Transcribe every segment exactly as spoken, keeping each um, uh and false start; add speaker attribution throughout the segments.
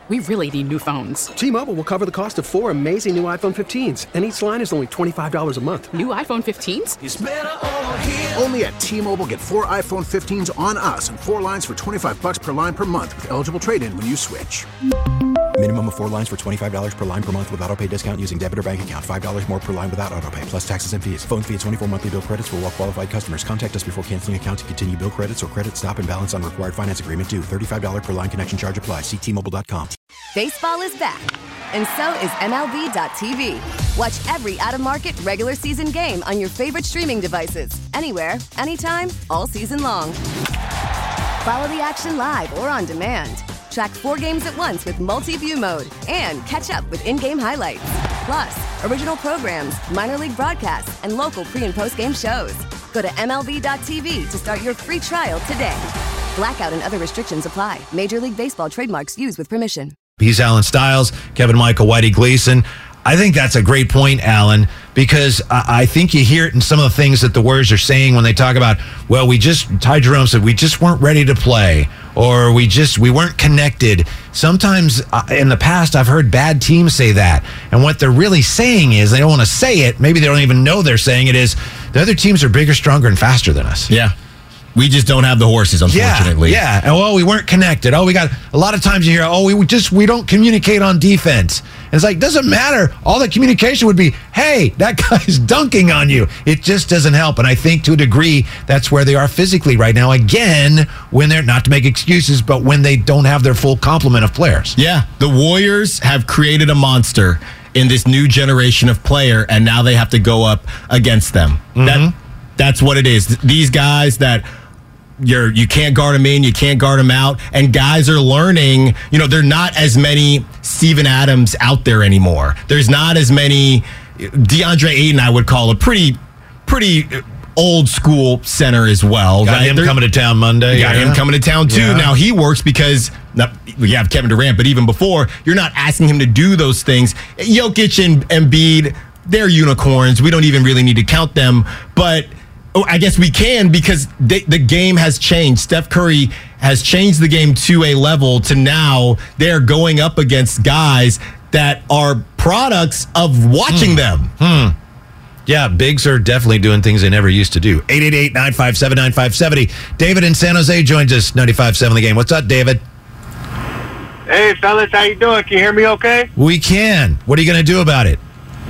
Speaker 1: We really need new phones.
Speaker 2: T-Mobile will cover the cost of four amazing new iPhone fifteens, and each line is only twenty-five dollars a month.
Speaker 1: New iPhone fifteens?
Speaker 3: It's better over here.
Speaker 4: Only at T-Mobile, get four iPhone fifteens on us and four lines for twenty-five dollars per line per month with eligible trade-in when you switch.
Speaker 5: Minimum of four lines for twenty-five dollars per line per month with autopay discount using debit or bank account. five dollars more per line without autopay, plus taxes and fees. Phone fee at twenty-four monthly bill credits for well-qualified customers. Contact us before canceling account to continue bill credits or credit stop and balance on required finance agreement due. thirty-five dollars per line connection charge applies. See T Mobile dot com.
Speaker 6: Baseball is back, and so is M L B dot T V. Watch every out-of-market regular season game on your favorite streaming devices. Anywhere, anytime, all season long. Follow the action live or on demand. Track four games at once with multi-view mode and catch up with in-game highlights. Plus, original programs, minor league broadcasts, and local pre- and post-game shows. Go to M L B dot T V to start your free trial today. Blackout and other restrictions apply. Major League Baseball trademarks used with permission.
Speaker 7: He's Alan Stiles, Kevin Michael, Whitey Gleason. I think that's a great point, Alan, because I, I think you hear it in some of the things that the Warriors are saying when they talk about, well, we just, Ty Jerome said, we just weren't ready to play, or we just, we weren't connected. Sometimes uh, in the past, I've heard bad teams say that. And what they're really saying is, they don't want to say it, maybe they don't even know they're saying it, is the other teams are bigger, stronger, and faster than us.
Speaker 8: Yeah. We just don't have the horses, unfortunately.
Speaker 7: Yeah, yeah. Oh, we weren't connected. Oh, we got a lot of times you hear, oh, we just we don't communicate on defense. And it's like, doesn't matter. All the communication would be, hey, that guy's dunking on you. It just doesn't help. And I think to a degree, that's where they are physically right now. Again, when they're, not to make excuses, but when they don't have their full complement of players.
Speaker 8: Yeah, the Warriors have created a monster in this new generation of player, and now they have to go up against them. Mm-hmm. That That's what it is. These guys that... You're, you can't guard them in, you can't guard them out, and guys are learning, you know, there are not as many Steven Adams out there anymore. There's not as many, DeAndre Ayton, I would call a pretty, pretty old school center as well.
Speaker 7: Got
Speaker 8: right?
Speaker 7: him
Speaker 8: They're,
Speaker 7: coming to town Monday.
Speaker 8: Got
Speaker 7: yeah.
Speaker 8: him coming to town too.
Speaker 7: Yeah.
Speaker 8: Now he works because not, we have Kevin Durant, but even before, you're not asking him to do those things. Jokic and Embiid, they're unicorns. We don't even really need to count them, but Oh, I guess we can because they, the game has changed. Steph Curry has changed the game to a level to now they're going up against guys that are products of watching
Speaker 7: hmm.
Speaker 8: them.
Speaker 7: Hmm. Yeah, bigs are definitely doing things they never used to do. eight eight eight, nine five seven, nine five seven zero. David in San Jose joins us, ninety-five seven The Game. What's up, David?
Speaker 9: Hey, fellas, how you doing? Can you hear me okay?
Speaker 7: We can. What are you going to do about it?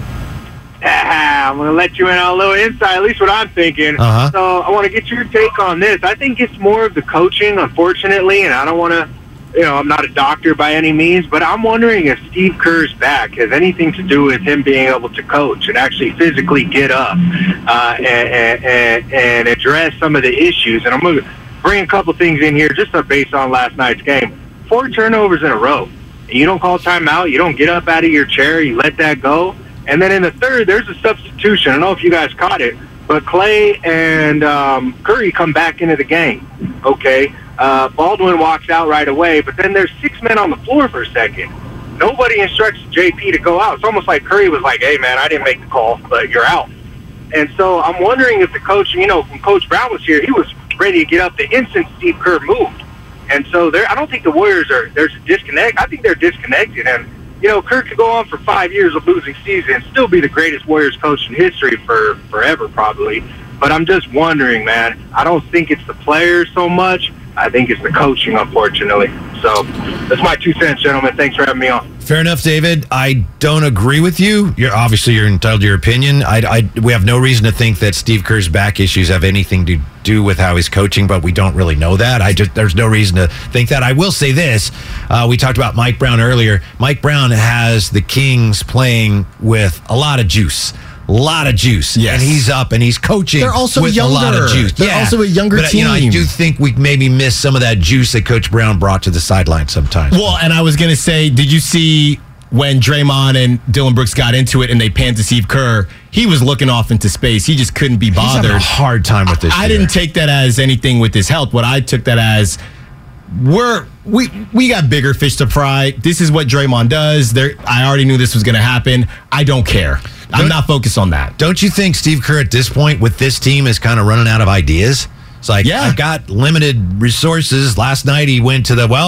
Speaker 9: I'm going to let you in on a little insight, at least what I'm thinking.
Speaker 7: Uh-huh.
Speaker 9: So I want to get your take on this. I think it's more of the coaching, unfortunately, and I don't want to, you know, I'm not a doctor by any means, but I'm wondering if Steve Kerr's back has anything to do with him being able to coach and actually physically get up uh, and, and, and address some of the issues. And I'm going to bring a couple things in here just based on last night's game. Four turnovers in a row. And you don't call timeout. You don't get up out of your chair. You let that go. And then in the third, there's a substitution. I don't know if you guys caught it, but Clay and um, Curry come back into the game. Okay, uh, Baldwin walks out right away, but then there's six men on the floor for a second. Nobody instructs J P to go out. It's almost like Curry was like, hey, man, I didn't make the call, but you're out. And so I'm wondering if the coach, you know, when Coach Brown was here, he was ready to get up the instant Steve Kerr moved. And so there, I don't think the Warriors are, there's a disconnect. I think they're disconnected. And you know, Kirk could go on for five years of losing season, still be the greatest Warriors coach in history for forever, probably. But I'm just wondering, man, I don't think it's the players so much. I think it's the coaching, unfortunately. So that's my two cents, gentlemen. Thanks for having me on.
Speaker 7: Fair enough, David. I don't agree with you. You're obviously you're entitled to your opinion. I, I, we have no reason to think that Steve Kerr's back issues have anything to do with how he's coaching, but we don't really know that. I just there's no reason to think that. I will say this: uh, we talked about Mike Brown earlier. Mike Brown has the Kings playing with a lot of juice. A lot of juice.
Speaker 8: Yes.
Speaker 7: And he's up and he's coaching
Speaker 8: They're also
Speaker 7: with
Speaker 8: younger.
Speaker 7: a lot of juice.
Speaker 8: They're
Speaker 7: yeah.
Speaker 8: also a younger
Speaker 7: but,
Speaker 8: team.
Speaker 7: You know, I do think we maybe miss some of that juice that Coach Brown brought to the sideline sometimes.
Speaker 8: Well, and I was going to say, did you see when Draymond and Dylan Brooks got into it and they panned to Steve Kerr? He was looking off into space. He just couldn't be bothered.
Speaker 7: He's having a hard time with this.
Speaker 8: I, I
Speaker 7: year.
Speaker 8: didn't take that as anything with his health. What I took that as, we're we we got bigger fish to fry. This is what Draymond does. There, I already knew this was going to happen. I don't care. I'm
Speaker 7: Don't,
Speaker 8: not focused on that.
Speaker 7: Don't you think Steve Kerr at this point with this team is kind of running out of ideas? It's like,
Speaker 8: yeah.
Speaker 7: I've got limited resources. Last night he went to the, well,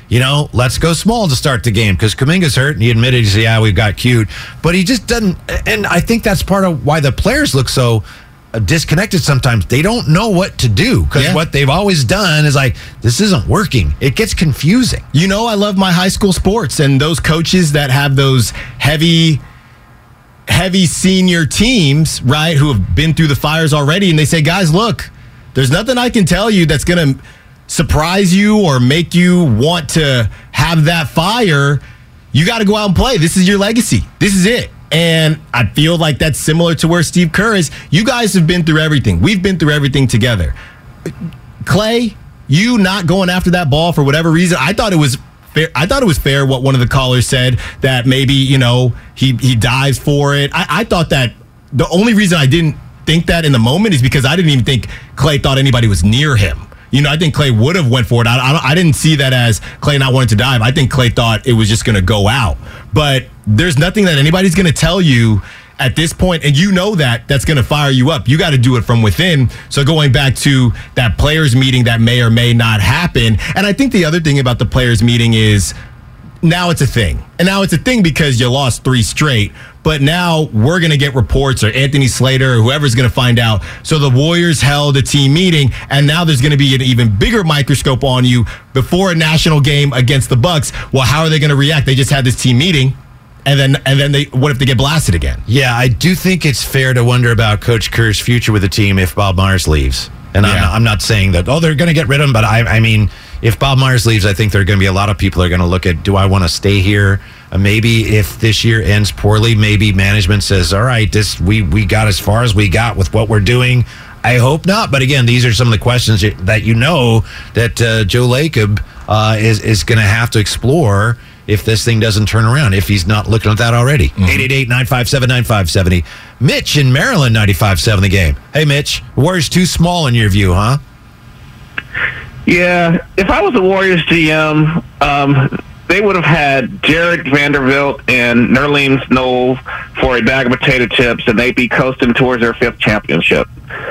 Speaker 7: you know, let's go small to start the game because Kuminga's hurt, and he admitted, he said, yeah, we've got cute. But he just doesn't, and I think that's part of why the players look so disconnected sometimes. They don't know what to do because
Speaker 8: Yeah.
Speaker 7: what they've always done is like, this isn't working. It gets confusing.
Speaker 8: You know, I love my high school sports and those coaches that have those heavy, heavy senior teams, right, who have been through the fires already, and they say, guys, look, there's nothing I can tell you that's going to surprise you or make you want to have that fire. You got to go out and play. This is your legacy. This is it. And I feel like that's similar to where Steve Kerr is. You guys have been through everything. We've been through everything together. Clay, you not going after that ball for whatever reason, I thought it was fair. I thought it was fair what one of the callers said, that maybe, you know, he, he dives for it. I, I thought that the only reason I didn't think that in the moment is because I didn't even think Clay thought anybody was near him. You know, I think Clay would have went for it. I, I, I didn't see that as Clay not wanting to dive. I think Clay thought it was just going to go out. But there's nothing that anybody's going to tell you at this point, and you know that that's going to fire you up. You got to do it from within. So going back to that players meeting that may or may not happen. And I think the other thing about the players meeting is now it's a thing. And now it's a thing because you lost three straight. But now we're going to get reports, or Anthony Slater or whoever's going to find out. So the Warriors held a team meeting, and now there's going to be an even bigger microscope on you before a national game against the Bucks. Well, how are they going to react? They just had this team meeting, and then and then they what if they get blasted again?
Speaker 7: Yeah, I do think it's fair to wonder about Coach Kerr's future with the team if Bob Myers leaves. And
Speaker 8: Yeah.
Speaker 7: I'm, not, I'm not saying that, oh, they're going to get rid of him, but I, I mean, if Bob Myers leaves, I think there are going to be a lot of people that are going to look at, do I want to stay here? Uh, maybe if this year ends poorly, maybe management says, all right, this we, we got as far as we got with what we're doing. I hope not. But again, these are some of the questions that you know that uh, Joe Lacob uh, is, is going to have to explore if this thing doesn't turn around, if he's not looking at that already. eight eight eight, nine five seven, nine five seven zero. Mitch in Maryland, ninety-five point seven The Game. Hey, Mitch, Warriors too small in your view, huh?
Speaker 3: Yeah, if I was the Warriors G M, um, they would have had Jared Vanderbilt and Nerlens Noel for a bag of potato chips, and they'd be coasting towards their fifth championship.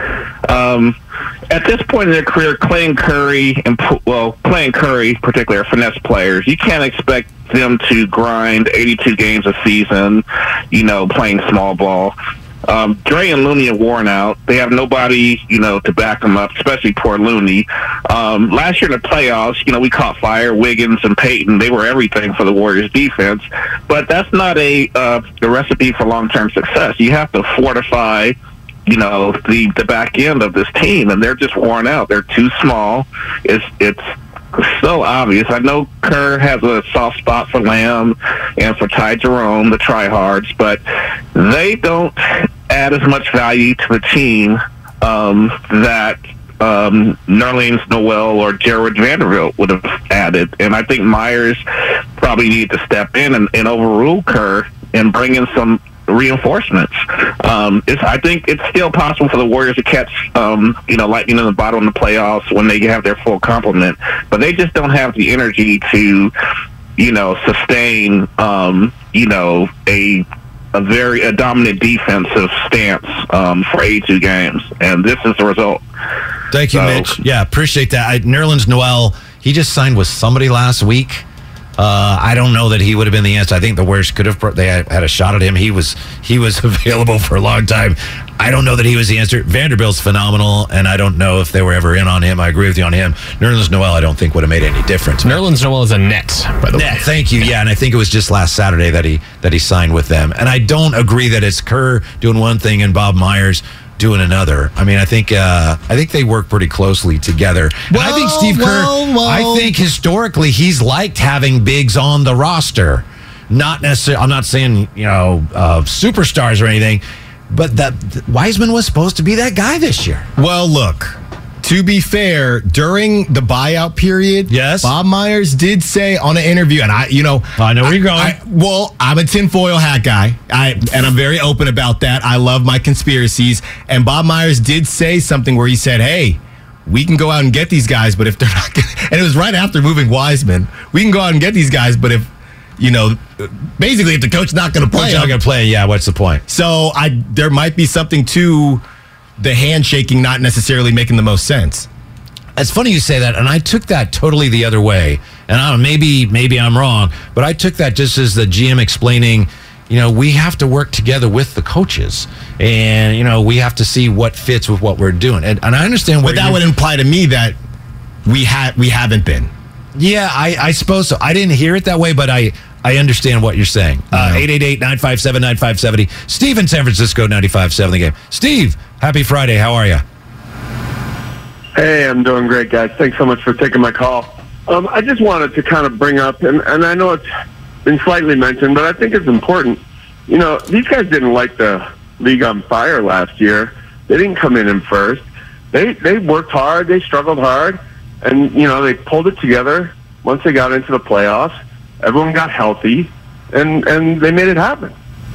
Speaker 3: Um, at this point in their career, Clay and Curry, and well, Clay and Curry particularly are finesse players. You can't expect them to grind eighty-two games a season, you know, playing small ball. Um, Dre and Looney are worn out. They have nobody, you know, to back them up, especially poor Looney. Um, last year in the playoffs, you know, we caught fire. Wiggins and Peyton, they were everything for the Warriors defense. But that's not a, uh, a recipe for long-term success. You have to fortify, you know, the, the back end of this team, and they're just worn out. They're too small. It's it's so obvious. I know Kerr has a soft spot for Lamb and for Ty Jerome, the tryhards, but they don't add as much value to the team um, that um, Nerlens Noel or Jared Vanderbilt would have added. And I think Myers probably need to step in and, and overrule Kerr and bring in some reinforcements. Um, it's, I think it's still possible for the Warriors to catch, um, you know, lightning in the bottom of the playoffs when they have their full complement, but they just don't have the energy to, you know, sustain, um, you know, a a very a dominant defensive stance um, for eighty-two games, and this is the result.
Speaker 7: Thank you,
Speaker 3: So-
Speaker 7: Mitch. Yeah, appreciate that. I, Nerlens Noel, he just signed with somebody last week. Uh, I don't know that he would have been the answer. I think the Warriors could have. They had, had a shot at him. He was he was available for a long time. I don't know that he was the answer. Vanderbilt's phenomenal, and I don't know if they were ever in on him. I agree with you on him. Nerlens Noel, I don't think would have made any difference.
Speaker 10: Nerlens Noel is a net, by the
Speaker 7: Net,
Speaker 10: way.
Speaker 7: thank you. Yeah, and I think it was just last Saturday that he that he signed with them. And I don't agree that it's Kerr doing one thing and Bob Myers doing another. I mean, I think uh, I think they work pretty closely together. And I think
Speaker 8: Well,
Speaker 7: Steve Kerr,
Speaker 8: well, well.
Speaker 7: I think historically he's liked having bigs on the roster. Not necessarily, I'm not saying, you know, uh, superstars or anything, but that Wiseman was supposed to be that guy this year.
Speaker 8: Well, look, to be fair, during the buyout period,
Speaker 7: Yes.
Speaker 8: Bob Myers did say on an interview, and I, you know,
Speaker 7: I know where you're going.
Speaker 8: I, well, I'm a tinfoil hat guy, I and I'm very open about that. I love my conspiracies, and Bob Myers did say something where he said, "Hey, we can go out and get these guys, but if they're not," gonna, and it was right after moving Wiseman, we can go out and get these guys, but if, you know, basically if the coach's not going to play,
Speaker 7: Coach not
Speaker 8: them,
Speaker 7: going to play, yeah, what's the point?
Speaker 8: so I there might be something to the handshaking not necessarily making the most sense.
Speaker 7: It's funny you say that, and I took that totally the other way. And I don't know, maybe maybe I'm wrong, but I took that just as the G M explaining, you know, we have to work together with the coaches, and you know, we have to see what fits with what we're doing. And, and I understand what.
Speaker 8: But that would imply to me that we had we haven't been.
Speaker 7: Yeah, I, I suppose so. I didn't hear it that way, but I. I understand what you're saying. eight eight eight, nine five seven, nine five seven zero. Steve in San Francisco, ninety-five seven The Game. Steve, happy Friday. How are you?
Speaker 11: Hey, I'm doing great, guys. Thanks so much for taking my call. Um, I just wanted to kind of bring up, and, and I know it's been slightly mentioned, but I think it's important. You know, these guys didn't light the league on fire last year. They didn't come in in first. They, they worked hard. They struggled hard. And, you know, they pulled it together once they got into the playoffs. Everyone got healthy, and, and they made it happen.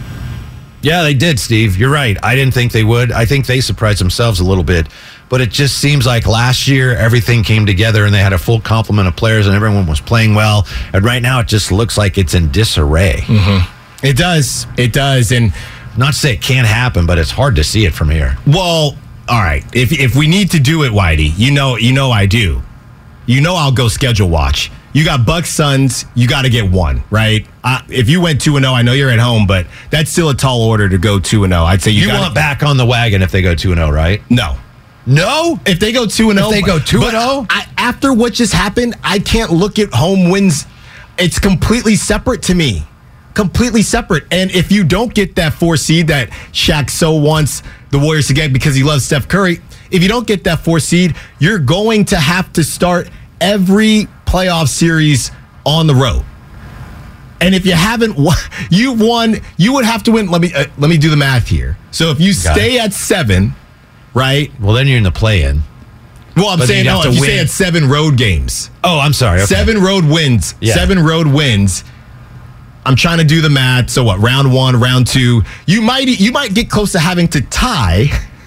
Speaker 7: Yeah, they did, Steve. You're right. I didn't think they would. I think they surprised themselves a little bit. But it just seems like last year everything came together and they had a full complement of players and everyone was playing well. And right now it just looks like it's in disarray.
Speaker 8: Mm-hmm. It does. It does. And
Speaker 7: not to say it can't happen, but it's hard to see it from here.
Speaker 8: Well, all right. If if we need to do it, Whitey, you know, you know I do. You know I'll go schedule watch. You got Bucks Suns, you got to get one, right? Uh, if you went two and oh, I know you're at home, but that's still a tall order to go two and oh. I'd say you,
Speaker 7: you
Speaker 8: gotta,
Speaker 7: want back on the wagon if they go two and oh, right?
Speaker 8: No.
Speaker 7: No?
Speaker 8: If they go two and oh.
Speaker 7: If they go two and oh?
Speaker 8: After what just happened, I can't look at home wins. It's completely separate to me. Completely separate. And if you don't get that four seed that Shaq so wants the Warriors to get because he loves Steph Curry, if you don't get that four seed, you're going to have to start every playoff series on the road. And if you haven't won, you won, you would have to win. Let me uh, let me do the math here. So if you Got stay it. at seven, right?
Speaker 7: Well, then you're in the play-in.
Speaker 8: Well, I'm
Speaker 7: but
Speaker 8: saying no. If you win. stay at seven road games.
Speaker 7: Oh, I'm sorry. Okay.
Speaker 8: Seven road wins. Yeah. Seven road wins. I'm trying to do the math. So what? Round one, round two. You might you might get close to having to tie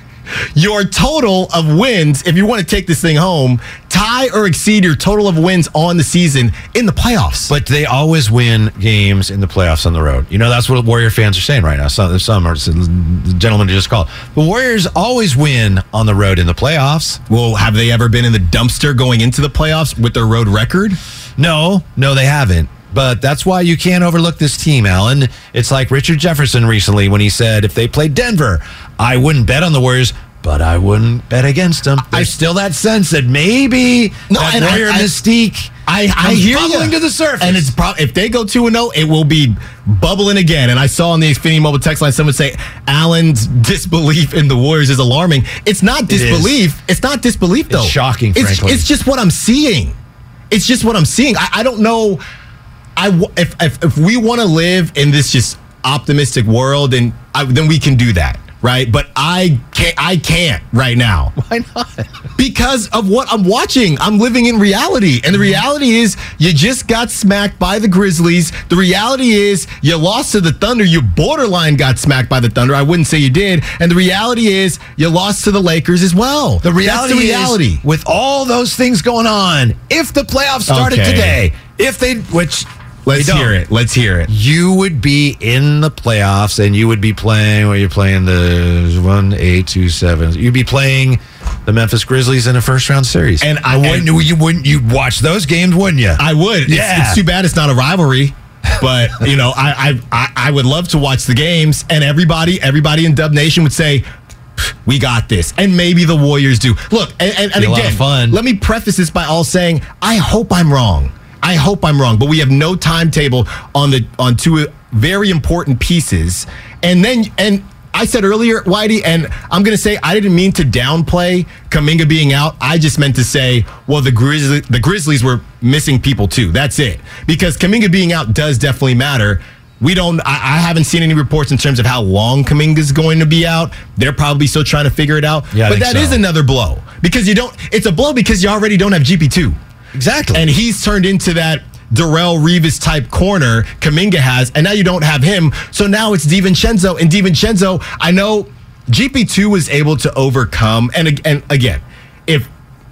Speaker 8: your total of wins, if you want to take this thing home, tie or exceed your total of wins on the season in the playoffs.
Speaker 7: But they always win games in the playoffs on the road. You know, that's what Warrior fans are saying right now. Some, some are, the gentleman just called. The Warriors always win on the road in the playoffs.
Speaker 8: Well, have they ever been in the dumpster going into the playoffs with their road record?
Speaker 7: No, no, they haven't. But that's why you can't overlook this team, Alan. It's like Richard Jefferson recently when he said, if they played Denver, I wouldn't bet on the Warriors, but I wouldn't bet against them. There's I, still that sense that maybe no, that and Warrior I, mystique
Speaker 8: I, I hear
Speaker 7: bubbling you. to the surface.
Speaker 8: And it's pro- if they go two and oh, it will be bubbling again. And I saw on the Xfinity Mobile text line someone say, Alan's disbelief in the Warriors is alarming. It's not disbelief. It it's not disbelief, though.
Speaker 7: It's shocking,
Speaker 8: it's,
Speaker 7: frankly.
Speaker 8: It's just what I'm seeing. It's just what I'm seeing. I, I don't know... I, if, if if we want to live in this just optimistic world, and I, then we can do that, right? But I can't. I can't right now.
Speaker 7: Why not?
Speaker 8: Because of what I'm watching. I'm living in reality, and the reality is you just got smacked by the Grizzlies. The reality is you lost to the Thunder. You borderline got smacked by the Thunder. I wouldn't say you did. And the reality is you lost to the Lakers as well.
Speaker 7: The reality,
Speaker 8: That's the reality.
Speaker 7: is, with all those things going on, if the playoffs started
Speaker 8: okay.
Speaker 7: today, if they, which.
Speaker 8: Let's hear it. Let's hear it.
Speaker 7: You would be in the playoffs, and you would be playing. Well, you're playing the one, eight, two, seven. You'd be playing the Memphis Grizzlies in a first round series.
Speaker 8: And I
Speaker 7: wouldn't. And, you wouldn't. You'd watch those games, wouldn't you?
Speaker 8: I would.
Speaker 7: Yeah.
Speaker 8: It's, it's too bad it's not a rivalry. But you know, I, I I would love to watch the games, and everybody everybody in Dub Nation would say, we got this, and maybe the Warriors do. Look, and, and, and
Speaker 7: a lot
Speaker 8: again,
Speaker 7: of fun.
Speaker 8: Let me preface this by all saying, I hope I'm wrong. I hope I'm wrong, but we have no timetable on the on two very important pieces. And then, and I said earlier, Whitey, and I'm going to say I didn't mean to downplay Kuminga being out. I just meant to say, well, the Grizzlies, the Grizzlies were missing people too. That's it. Because Kuminga being out does definitely matter. We don't. I, I haven't seen any reports in terms of how long Kuminga's going to be out. They're probably still trying to figure it out.
Speaker 7: Yeah,
Speaker 8: but that so. is another blow because you don't. It's a blow because you already don't have G P two.
Speaker 7: Exactly.
Speaker 8: And he's turned into that Darrelle Revis type corner Kuminga has, and now you don't have him. So now it's DiVincenzo. And DiVincenzo, I know G P two was able to overcome. And, and again, if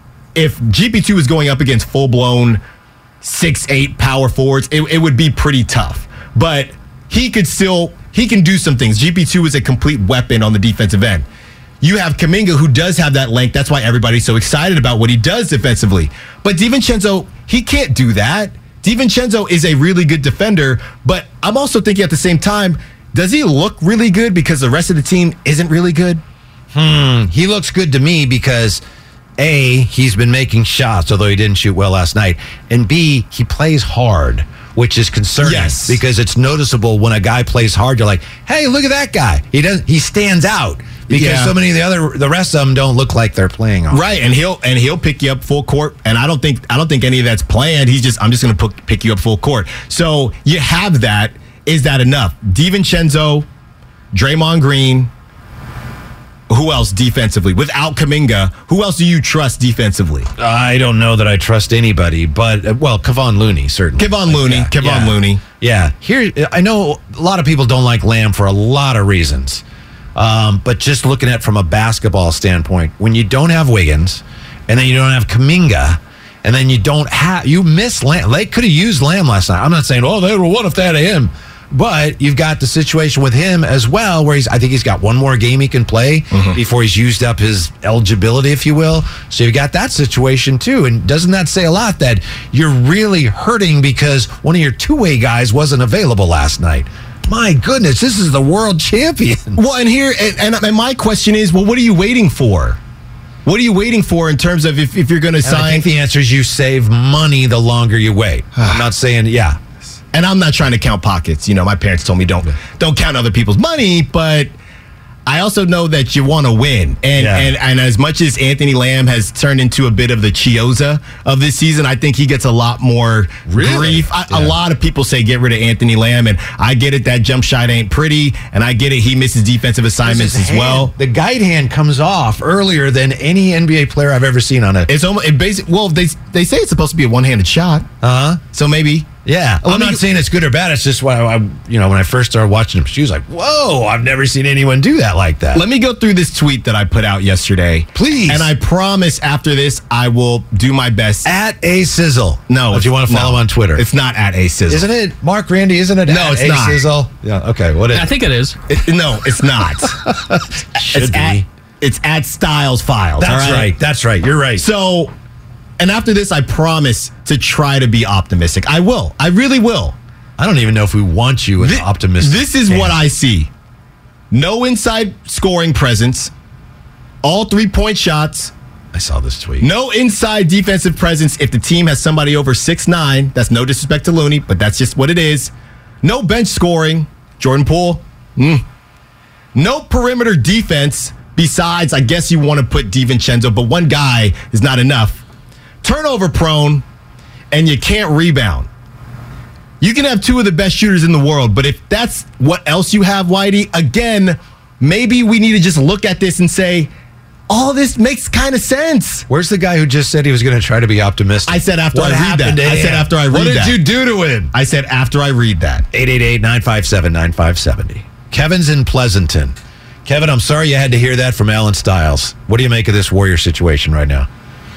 Speaker 8: if G P two is going up against full-blown six eight power forwards, it, it would be pretty tough. But he could still, he can do some things. G P two is a complete weapon on the defensive end. you have Kuminga, who does have that length. That's why everybody's so excited about what he does defensively. But DiVincenzo, he can't do that. DiVincenzo is a really good defender, but I'm also thinking at the same time, does he look really good because the rest of the team isn't really good?
Speaker 7: Hmm. He looks good to me because, A, he's been making shots, although he didn't shoot well last night, and B, he plays hard, which is concerning.
Speaker 8: Yes.
Speaker 7: Because it's noticeable when a guy plays hard, you're like, hey, look at that guy. He does. He stands out because
Speaker 8: Yeah.
Speaker 7: so many of the other, the rest of them don't look like they're playing hard.
Speaker 8: Right, and he'll and he'll pick you up full court, and I don't think I don't think any of that's planned. He's just I'm just going to pick you up full court. So you have that. Is that enough? DiVincenzo, Draymond Green. Who else defensively? Without Kuminga, who else do you trust defensively?
Speaker 7: I don't know that I trust anybody, but, uh, well, Kevon Looney, certainly.
Speaker 8: Kevon Looney.
Speaker 7: Yeah,
Speaker 8: Kevon
Speaker 7: yeah.
Speaker 8: Looney.
Speaker 7: Yeah. Here, I know a lot of people don't like Lamb for a lot of reasons. Um, but just looking at it from a basketball standpoint, when you don't have Wiggins, and then you don't have Kuminga, and then you don't have, you miss Lamb. They could have used Lamb last night. I'm not saying, oh, they were, what if they had him? But you've got the situation with him as well, where he's, I think he's got one more game he can play mm-hmm. before he's used up his eligibility, if you will. So you've got that situation too. And doesn't that say a lot that you're really hurting because one of your two-way guys wasn't available last night? My goodness, this is the world champion.
Speaker 8: Well, and here, and, and my question is, well, what are you waiting for? What are you waiting for in terms of if, if you're going to sign?
Speaker 7: I think the answer is you save money the longer you wait. I'm not saying, yeah.
Speaker 8: And I'm not trying to count pockets. You know, my parents told me don't don't count other people's money, but I also know that you want to win. And,
Speaker 7: Yeah.
Speaker 8: and and as much as Anthony Lamb has turned into a bit of the Chiozza of this season, I think he gets a lot more
Speaker 7: Really?
Speaker 8: grief. I,
Speaker 7: Yeah.
Speaker 8: A lot of people say get rid of Anthony Lamb, and I get it, that jump shot ain't pretty, and I get it, he misses defensive assignments
Speaker 7: His
Speaker 8: as
Speaker 7: hand-
Speaker 8: well.
Speaker 7: The guide hand comes off earlier than any N B A player I've ever seen on it.
Speaker 8: It's almost it basic. Well, they they say it's supposed to be a one-handed shot,
Speaker 7: Uh huh.
Speaker 8: so maybe.
Speaker 7: Yeah,
Speaker 8: Let
Speaker 7: I'm
Speaker 8: me-
Speaker 7: not saying it's good or bad. It's just why I, you know, when I first started watching him, she was like, "Whoa, I've never seen anyone do that like that."
Speaker 8: Let me go through this tweet that I put out yesterday.
Speaker 7: Please.
Speaker 8: And I promise after this, I will do my best.
Speaker 7: At a sizzle.
Speaker 8: No.
Speaker 7: if you want to follow
Speaker 8: no,
Speaker 7: him on Twitter,
Speaker 8: It's not at a sizzle.
Speaker 7: isn't it Mark Randy? Isn't it?
Speaker 8: No,
Speaker 7: at
Speaker 8: it's
Speaker 7: a
Speaker 8: not.
Speaker 7: Sizzle? Yeah. Okay. What is?
Speaker 10: I think it is.
Speaker 8: It- no, it's not.
Speaker 7: Should
Speaker 8: it's
Speaker 7: be.
Speaker 8: At, it's at Styles Files.
Speaker 7: That's
Speaker 8: all
Speaker 7: right. That's right. You're right.
Speaker 8: So, and after this, I promise to try to be optimistic. I will. I really will.
Speaker 7: I don't even know if we want you as
Speaker 8: Thi-
Speaker 7: optimistic.
Speaker 8: This is what I see. No inside scoring presence. All three-point shots.
Speaker 7: I saw this tweet.
Speaker 8: No inside defensive presence if the team has somebody over six nine. That's no disrespect to Looney, but that's just what it is. No bench scoring. Jordan Poole. Mm. No perimeter defense besides, I guess you want to put DiVincenzo, but one guy is not enough. Turnover prone, and you can't rebound. You can have two of the best shooters in the world, but if that's what else you have, Whitey, again, maybe we need to just look at this and say, all this makes kind of sense.
Speaker 7: Where's the guy who just said he was going to try to be optimistic?
Speaker 8: I said after
Speaker 7: What
Speaker 8: I read
Speaker 7: happened
Speaker 8: that.
Speaker 7: to
Speaker 8: I
Speaker 7: him?
Speaker 8: said after I read
Speaker 7: What did
Speaker 8: that.
Speaker 7: you do to him?
Speaker 8: I said after I read that.
Speaker 7: eight eight eight, nine five seven, nine five seven zero. Kevin's in Pleasanton. Kevin, I'm sorry you had to hear that from Alan Stiles. What do you make of this Warrior situation right now?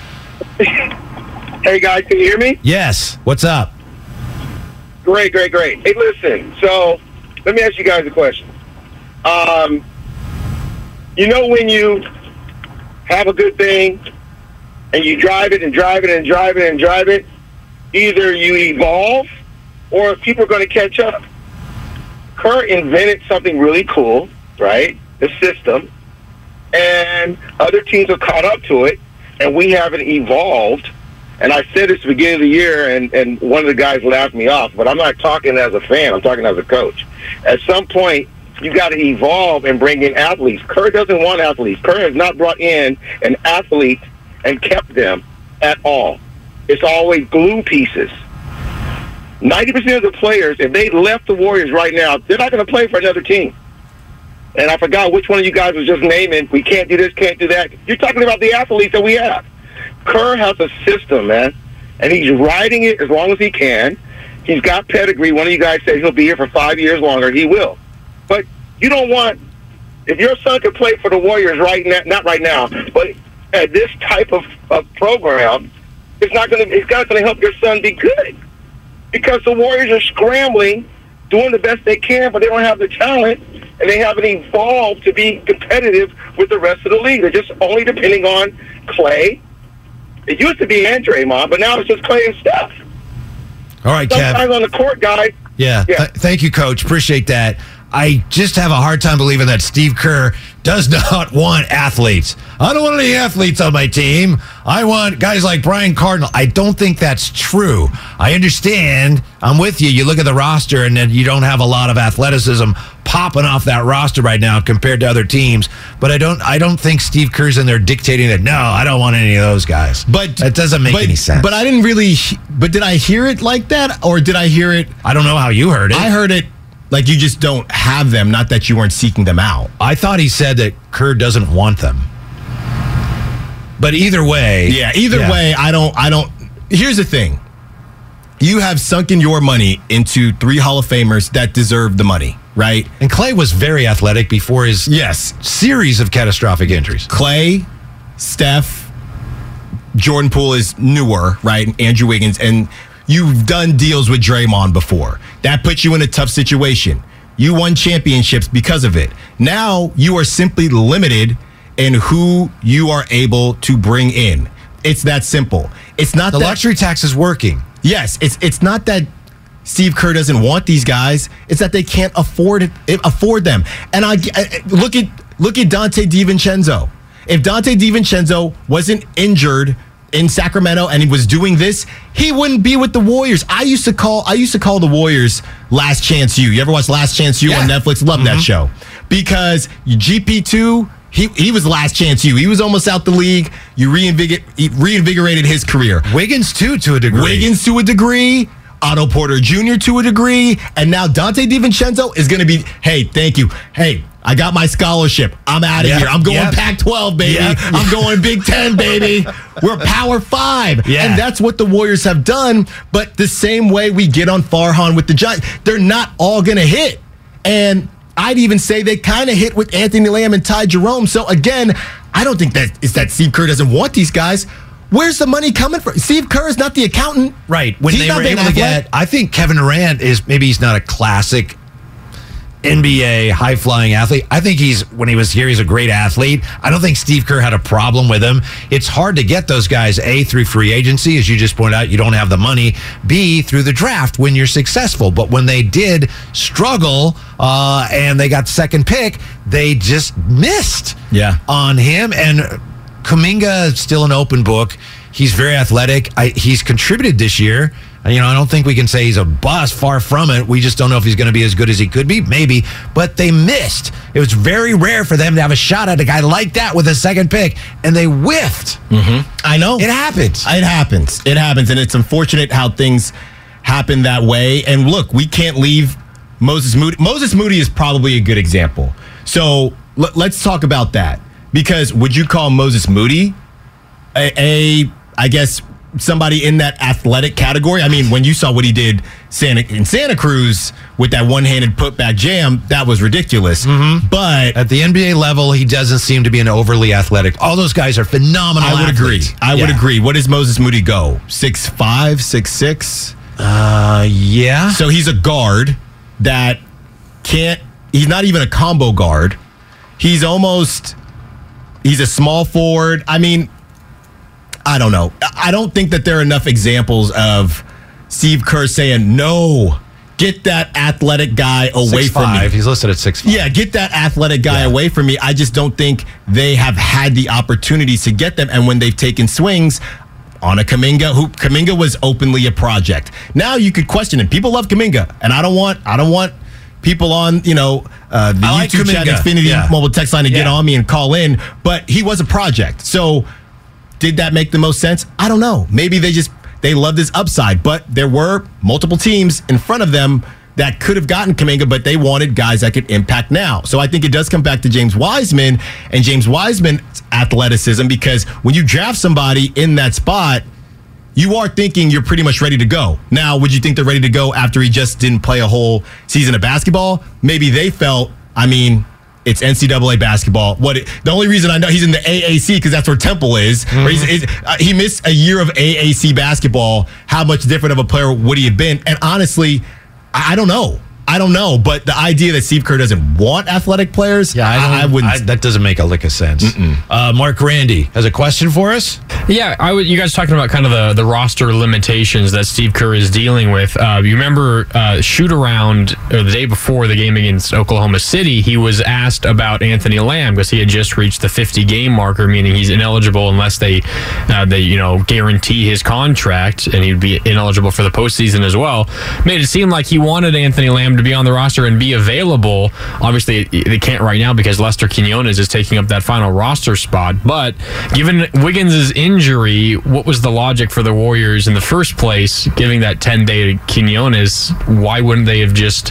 Speaker 9: Hey, guys, can you hear me?
Speaker 7: Yes. What's up?
Speaker 9: Great, great, great. Hey, listen, so let me ask you guys a question. Um, you know when you have a good thing and you drive it and drive it and drive it and drive it, either you evolve or people are going to catch up. Kerr invented something really cool, right? The system. And other teams have caught up to it, and we haven't evolved. And I said this at the beginning of the year, and, and one of the guys laughed me off, but I'm not talking as a fan. I'm talking as a coach. At some point, you got to evolve and bring in athletes. Kerr doesn't want athletes. Kerr has not brought in an athlete and kept them at all. It's always glue pieces. ninety percent of the players, if they left the Warriors right now, they're not going to play for another team. And I forgot which one of you guys was just naming, we can't do this, can't do that. You're talking about the athletes that we have. Kerr has a system, man, and he's riding it as long as he can. He's got pedigree. One of you guys said he'll be here for five years longer. He will. But you don't want, if your son could play for the Warriors right now, not right now, but at this type of, of program, it's not going to, it's not going to help your son be good. Because the Warriors are scrambling, doing the best they can, but they don't have the talent.
Speaker 12: and they haven't evolved to be competitive with the rest of the league. They're just only depending on Clay. It used to be and Draymond, but now it's just Clay and Steph.
Speaker 7: All right,
Speaker 12: Sometimes
Speaker 7: Kev.
Speaker 12: on the court, guys.
Speaker 7: Yeah.
Speaker 12: Yeah.
Speaker 7: Th- thank you, Coach. Appreciate that. I just have a hard time believing that Steve Kerr does not want athletes. I don't want any athletes on my team. I want guys like Brian Cardinal. I don't think that's true. I understand. I'm with you. You look at the roster, and then you don't have a lot of athleticism popping off that roster right now compared to other teams. But I don't. I don't think Steve Kerr's in there dictating that. No, I don't want any of those guys.
Speaker 8: But
Speaker 7: that doesn't make
Speaker 8: but,
Speaker 7: any sense.
Speaker 8: But I didn't really. But did I hear it like that, or did I hear it?
Speaker 7: I don't know how you heard it.
Speaker 8: I heard it. Like you just don't have them, not that you weren't seeking them out.
Speaker 7: I thought he said that Kerr doesn't want them. But either way.
Speaker 8: Yeah, either
Speaker 7: yeah.
Speaker 8: way, I don't I don't here's the thing. You have sunken your money into three Hall of Famers that deserve the money, right?
Speaker 7: And Clay was very athletic before his
Speaker 8: yes.
Speaker 7: series of catastrophic injuries.
Speaker 8: Clay, Steph, Jordan Poole is newer, right? And Andrew Wiggins, and you've done deals with Draymond before. That puts you in a tough situation. You won championships because of it. Now you are simply limited in who you are able to bring in. It's that simple. It's not
Speaker 7: the
Speaker 8: that,
Speaker 7: luxury tax is working.
Speaker 8: Yes, it's it's not that Steve Kerr doesn't want these guys. It's that they can't afford it, afford them. And I, I look at look at Dante DiVincenzo. If Dante DiVincenzo wasn't injured in Sacramento and he was doing this, he wouldn't be with the Warriors. I used to call I used to call the Warriors Last Chance U. You ever watch Last Chance U yeah. on Netflix? Love mm-hmm. that show. Because G P two, he he was Last Chance U. He was almost out the league. You reinvigor- reinvigorated his career.
Speaker 7: Wiggins too, to a degree.
Speaker 8: Wiggins to a degree. Otto Porter Junior to a degree. And now Dante DiVincenzo is going to be, hey, thank you. Hey, I got my scholarship. I'm out of
Speaker 7: yep,
Speaker 8: here. I'm going
Speaker 7: yep.
Speaker 8: Pac twelve, baby.
Speaker 7: Yep.
Speaker 8: I'm going Big Ten, baby. We're Power Five.
Speaker 7: Yeah.
Speaker 8: And that's what the Warriors have done. But the same way we get on Farhan with the Giants, they're not all going to hit. And I'd even say they kind of hit with Anthony Lamb and Ty Jerome. So again, I don't think that is that Steve Kerr doesn't want these guys. Where's the money coming from? Steve Kerr is not the accountant.
Speaker 7: Right. When
Speaker 8: He's
Speaker 7: they
Speaker 8: not
Speaker 7: were
Speaker 8: being
Speaker 7: able to
Speaker 8: athletic.
Speaker 7: get, I think Kevin Durant is, maybe he's not a classic N B A high-flying athlete. I think he's, when he was here, he's a great athlete. I don't think Steve Kerr had a problem with him. It's hard to get those guys, A, through free agency, as you just pointed out, you don't have the money, B, through the draft when you're successful. But when they did struggle uh, and they got second pick, they just missed
Speaker 8: yeah.
Speaker 7: on him. And Kuminga is still an open book. He's very athletic. I, he's contributed this year. You know, I don't think we can say he's a bust. Far from it. We just don't know if he's going to be as good as he could be. Maybe. But they missed. It was very rare for them to have a shot at a guy like that with a second pick, and they whiffed.
Speaker 8: Mm-hmm. I know.
Speaker 7: It happens.
Speaker 8: It happens. It happens, and it's unfortunate how things happen that way. And look, we can't leave Moses Moody. Moses Moody is probably a good example. So l- let's talk about that. Because would you call Moses Moody a, a I guess, somebody in that athletic category? I mean, when you saw what he did Santa, in Santa Cruz with that one-handed putback jam, that was ridiculous.
Speaker 7: Mm-hmm.
Speaker 8: But
Speaker 7: at the N B A level, he doesn't seem to be an overly athletic. All those guys are phenomenal.
Speaker 8: I would
Speaker 7: athletes.
Speaker 8: agree. I
Speaker 7: yeah.
Speaker 8: would agree. What does Moses Moody go? six five, six six
Speaker 7: Uh, yeah.
Speaker 8: So he's a guard that can't. He's not even a combo guard. He's almost. He's a small forward. I mean. I don't know. I don't think that there are enough examples of Steve Kerr saying, no, get that athletic guy away
Speaker 7: six,
Speaker 8: from
Speaker 7: five.
Speaker 8: me.
Speaker 7: He's listed at six five.
Speaker 8: Yeah, get that athletic guy
Speaker 7: yeah.
Speaker 8: away from me. I just don't think they have had the opportunities to get them. And when they've taken swings on a Kuminga, who Kuminga was openly a project. Now you could question it. People love Kuminga, and I don't want, I don't want people on, you know, uh, the
Speaker 7: I
Speaker 8: YouTube
Speaker 7: like
Speaker 8: chat,
Speaker 7: Kuminga.
Speaker 8: Xfinity
Speaker 7: yeah.
Speaker 8: mobile text line to
Speaker 7: yeah.
Speaker 8: get on me and call in. But he was a project. So did that make the most sense? I don't know. Maybe they just, they loved his upside, but there were multiple teams in front of them that could have gotten Kuminga, but they wanted guys that could impact now. So I think it does come back to James Wiseman and James Wiseman's athleticism, because when you draft somebody in that spot, you are thinking you're pretty much ready to go. Now, would you think they're ready to go after he just didn't play a whole season of basketball? Maybe they felt, I mean, it's N C double A basketball. What it, the only reason I know he's in the A A C because that's where Temple is. Mm-hmm. Where he's, he's, uh, he missed a year of A A C basketball. How much different of a player would he have been? And honestly, I, I don't know. I I don't know, but the idea that Steve Kerr doesn't want athletic players,
Speaker 7: Yeah, I, don't,
Speaker 8: I, I wouldn't.
Speaker 7: I, that doesn't make a lick of sense. Uh, Mark Randy has a question for us.
Speaker 10: Yeah, I would, you guys talking about kind of the, the roster limitations that Steve Kerr is dealing with. Uh, you remember uh, shoot around uh, the day before the game against Oklahoma City, he was asked about Anthony Lamb because he had just reached the fifty game marker, meaning he's ineligible unless they uh, they you know guarantee his contract, and he'd be ineligible for the postseason as well. Made it seem like he wanted Anthony Lamb to be on the roster and be available. Obviously, they can't right now because Lester Quinones is taking up that final roster spot. But given Wiggins' injury, what was the logic for the Warriors in the first place, giving that ten day to Quinones? Why wouldn't they have just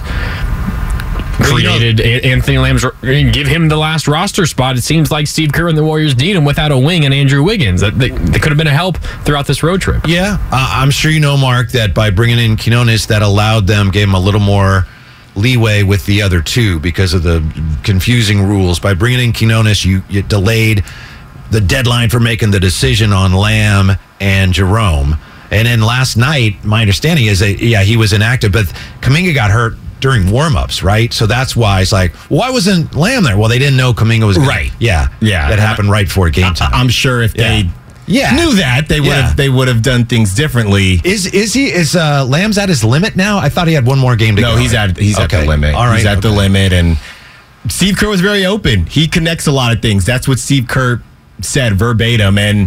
Speaker 10: created well, you know, Anthony Lamb's, give him the last roster spot? It seems like Steve Kerr and the Warriors need him without a wing and Andrew Wiggins. That they, they could have been a help throughout this road trip.
Speaker 7: Yeah, uh, I'm sure you know, Mark, that by bringing in Quinones, that allowed them, gave them a little more leeway with the other two because of the confusing rules. By bringing in Quinones, you, you delayed the deadline for making the decision on Lamb and Jerome. And then last night, my understanding is that, yeah, he was inactive, but Kuminga got hurt during warm-ups, right? So that's why it's like, why wasn't Lamb there? Well, they didn't know Kuminga was gonna,
Speaker 8: right.
Speaker 7: Yeah,
Speaker 8: yeah,
Speaker 7: that happened right before game time.
Speaker 8: I, I'm sure if
Speaker 7: yeah.
Speaker 8: they
Speaker 7: yeah.
Speaker 8: knew that, they would
Speaker 7: yeah.
Speaker 8: have they would have done things differently.
Speaker 7: Is is he is uh, Lamb's at his limit now? I thought he had one more game to
Speaker 8: no,
Speaker 7: go.
Speaker 8: No, he's at he's
Speaker 7: okay.
Speaker 8: at the limit.
Speaker 7: All right,
Speaker 8: he's at
Speaker 7: okay.
Speaker 8: the limit, and Steve Kerr was very open. He connects a lot of things. That's what Steve Kerr said verbatim. And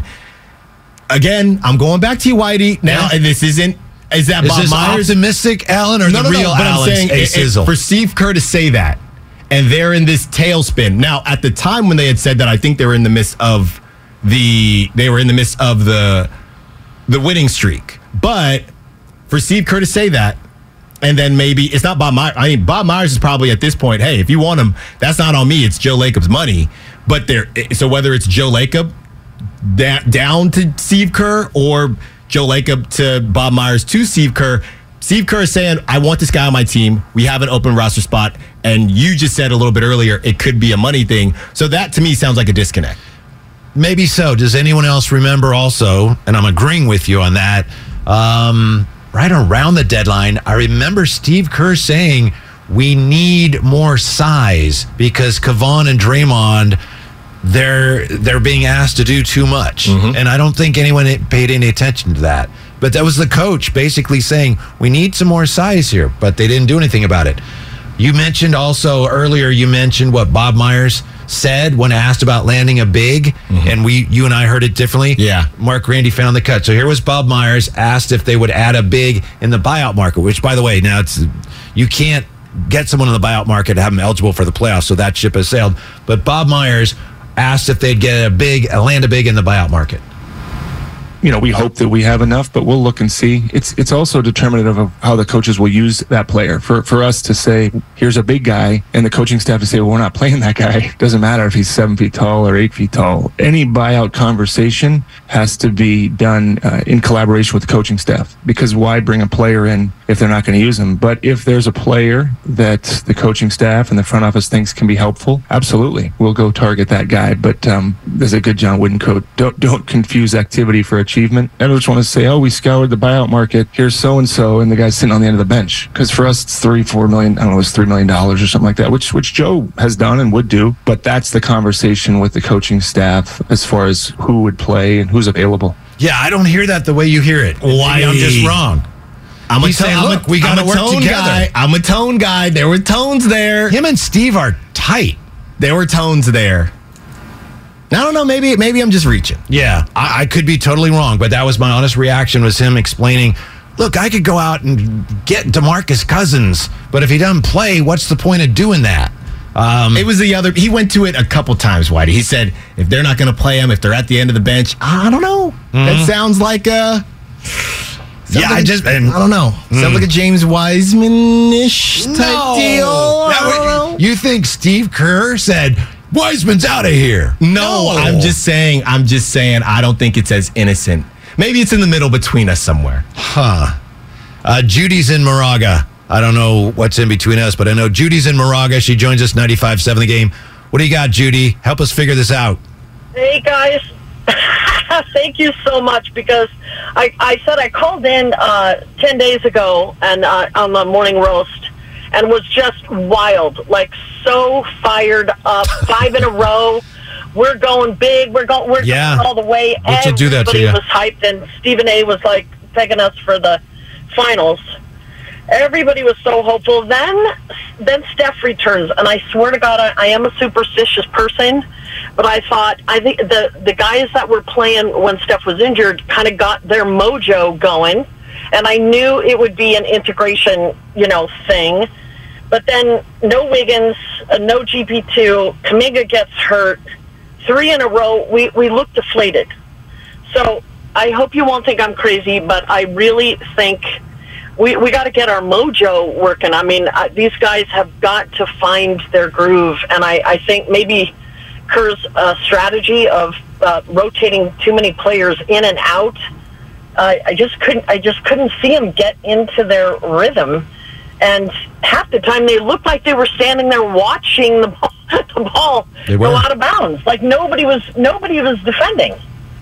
Speaker 8: again, I'm going back to you, Whitey. Now,
Speaker 7: yeah.
Speaker 8: and this isn't. Is that
Speaker 7: is
Speaker 8: Bob
Speaker 7: this
Speaker 8: Myers?
Speaker 7: optimistic, Allen, or
Speaker 8: no,
Speaker 7: the
Speaker 8: no,
Speaker 7: real
Speaker 8: no, but
Speaker 7: Allen's
Speaker 8: I'm saying
Speaker 7: a
Speaker 8: it,
Speaker 7: sizzle?
Speaker 8: It, for Steve Kerr to say that, and they're in this tailspin. Now, at the time when they had said that, I think they were in the midst of the they were in the midst of the the winning streak. But for Steve Kerr to say that, and then maybe it's not Bob Myers. I mean, Bob Myers is probably at this point, hey, if you want him, that's not on me. It's Joe Lacob's money. But there, so whether it's Joe Lacob da- down to Steve Kerr or Joe Lacob to Bob Myers to Steve Kerr, Steve Kerr is saying, I want this guy on my team. We have an open roster spot. And you just said a little bit earlier, it could be a money thing. So that to me sounds like a disconnect.
Speaker 7: Maybe so. Does anyone else remember also, and I'm agreeing with you on that, um, right around the deadline, I remember Steve Kerr saying we need more size because Kevon and Draymond, they're they're being asked to do too much. Mm-hmm. And I don't think anyone paid any attention to that. But that was the coach basically saying we need some more size here, but they didn't do anything about it. You mentioned also earlier, you mentioned what Bob Myers said when asked about landing a big, mm-hmm. and we, you and I heard it differently.
Speaker 8: Yeah.
Speaker 7: Mark Randy found the cut. So here was Bob Myers asked if they would add a big in the buyout market, which, by the way, now it's you can't get someone in the buyout market to have them eligible for the playoffs, so that ship has sailed. But Bob Myers asked if they'd get a big, a land a big in the buyout market.
Speaker 13: You know, we hope that we have enough, but we'll look and see. It's it's also determinative of how the coaches will use that player. For for us to say, here's a big guy, and the coaching staff to say, well, we're not playing that guy. Doesn't matter if he's seven feet tall or eight feet tall. Any buyout conversation has to be done uh, in collaboration with the coaching staff, because why bring a player in if they're not going to use him? But if there's a player that the coaching staff and the front office thinks can be helpful, absolutely, we'll go target that guy. But um, there's a good John Wooden quote: don't don't confuse activity for achievement. I just want to say, oh, we scoured the buyout market. Here's so-and-so, and the guy's sitting on the end of the bench. Because for us, it's three, four million, I don't know, it's three million dollars or something like that, which which Joe has done and would do. But that's the conversation with the coaching staff as far as who would play and who's available.
Speaker 7: Yeah, I don't hear that the way you hear it. Why? I'm just wrong.
Speaker 8: I'm
Speaker 7: He's
Speaker 8: a, to-
Speaker 7: saying,
Speaker 8: I'm
Speaker 7: look,
Speaker 8: a,
Speaker 7: we got to
Speaker 8: I'm a
Speaker 7: work
Speaker 8: tone
Speaker 7: together.
Speaker 8: Guy. I'm a tone guy. There were tones there.
Speaker 7: Him and Steve are tight.
Speaker 8: There were tones there. I don't know. Maybe maybe I'm just reaching.
Speaker 7: Yeah, I, I could be totally wrong, but that was my honest reaction, was him explaining, look, I could go out and get DeMarcus Cousins, but if he doesn't play, what's the point of doing that? Um,
Speaker 8: it was the other. He went to it a couple times, Whitey. He said, if they're not going to play him, if they're at the end of the bench, I don't know. Mm-hmm. That sounds like a...
Speaker 7: Yeah,
Speaker 8: like
Speaker 7: I just... And,
Speaker 8: I don't know. Mm. Sounds like a James Wiseman-ish type
Speaker 7: no.
Speaker 8: deal. I
Speaker 7: don't know. You think Steve Kerr said... Wiseman's out of here.
Speaker 8: No,
Speaker 7: no,
Speaker 8: I'm just saying, I'm just saying, I don't think it's as innocent. Maybe it's in the middle between us somewhere.
Speaker 7: Huh. Uh, Judy's in Moraga. I don't know what's in between us, but I know Judy's in Moraga. She joins us ninety-five seven The Game. What do you got, Judy? Help us figure this out.
Speaker 14: Hey, guys. Thank you so much, because I, I said I called in uh, ten days ago and uh, on the morning roast, and was just wild, like so fired up. Five in a row. We're going big. We're going. We're
Speaker 7: Yeah.
Speaker 14: going all the way.
Speaker 7: It should do that to
Speaker 14: Everybody
Speaker 7: you.
Speaker 14: was hyped, and Stephen A. was like pegging us for the finals. Everybody was so hopeful. Then, then Steph returns, and I swear to God, I, I am a superstitious person. But I thought, I think the the guys that were playing when Steph was injured kind of got their mojo going, and I knew it would be an integration, you know, thing. But then no Wiggins, uh, no G P two, Kuminga gets hurt, three in a row. We we look deflated. So I hope you won't think I'm crazy, but I really think we we got to get our mojo working. I mean, uh, these guys have got to find their groove, and I I think maybe Kerr's uh, strategy of uh, rotating too many players in and out. Uh, I just couldn't. I just couldn't see them get into their rhythm, and half the time they looked like they were standing there watching the ball, the ball go out of bounds. Like nobody was. Nobody was defending.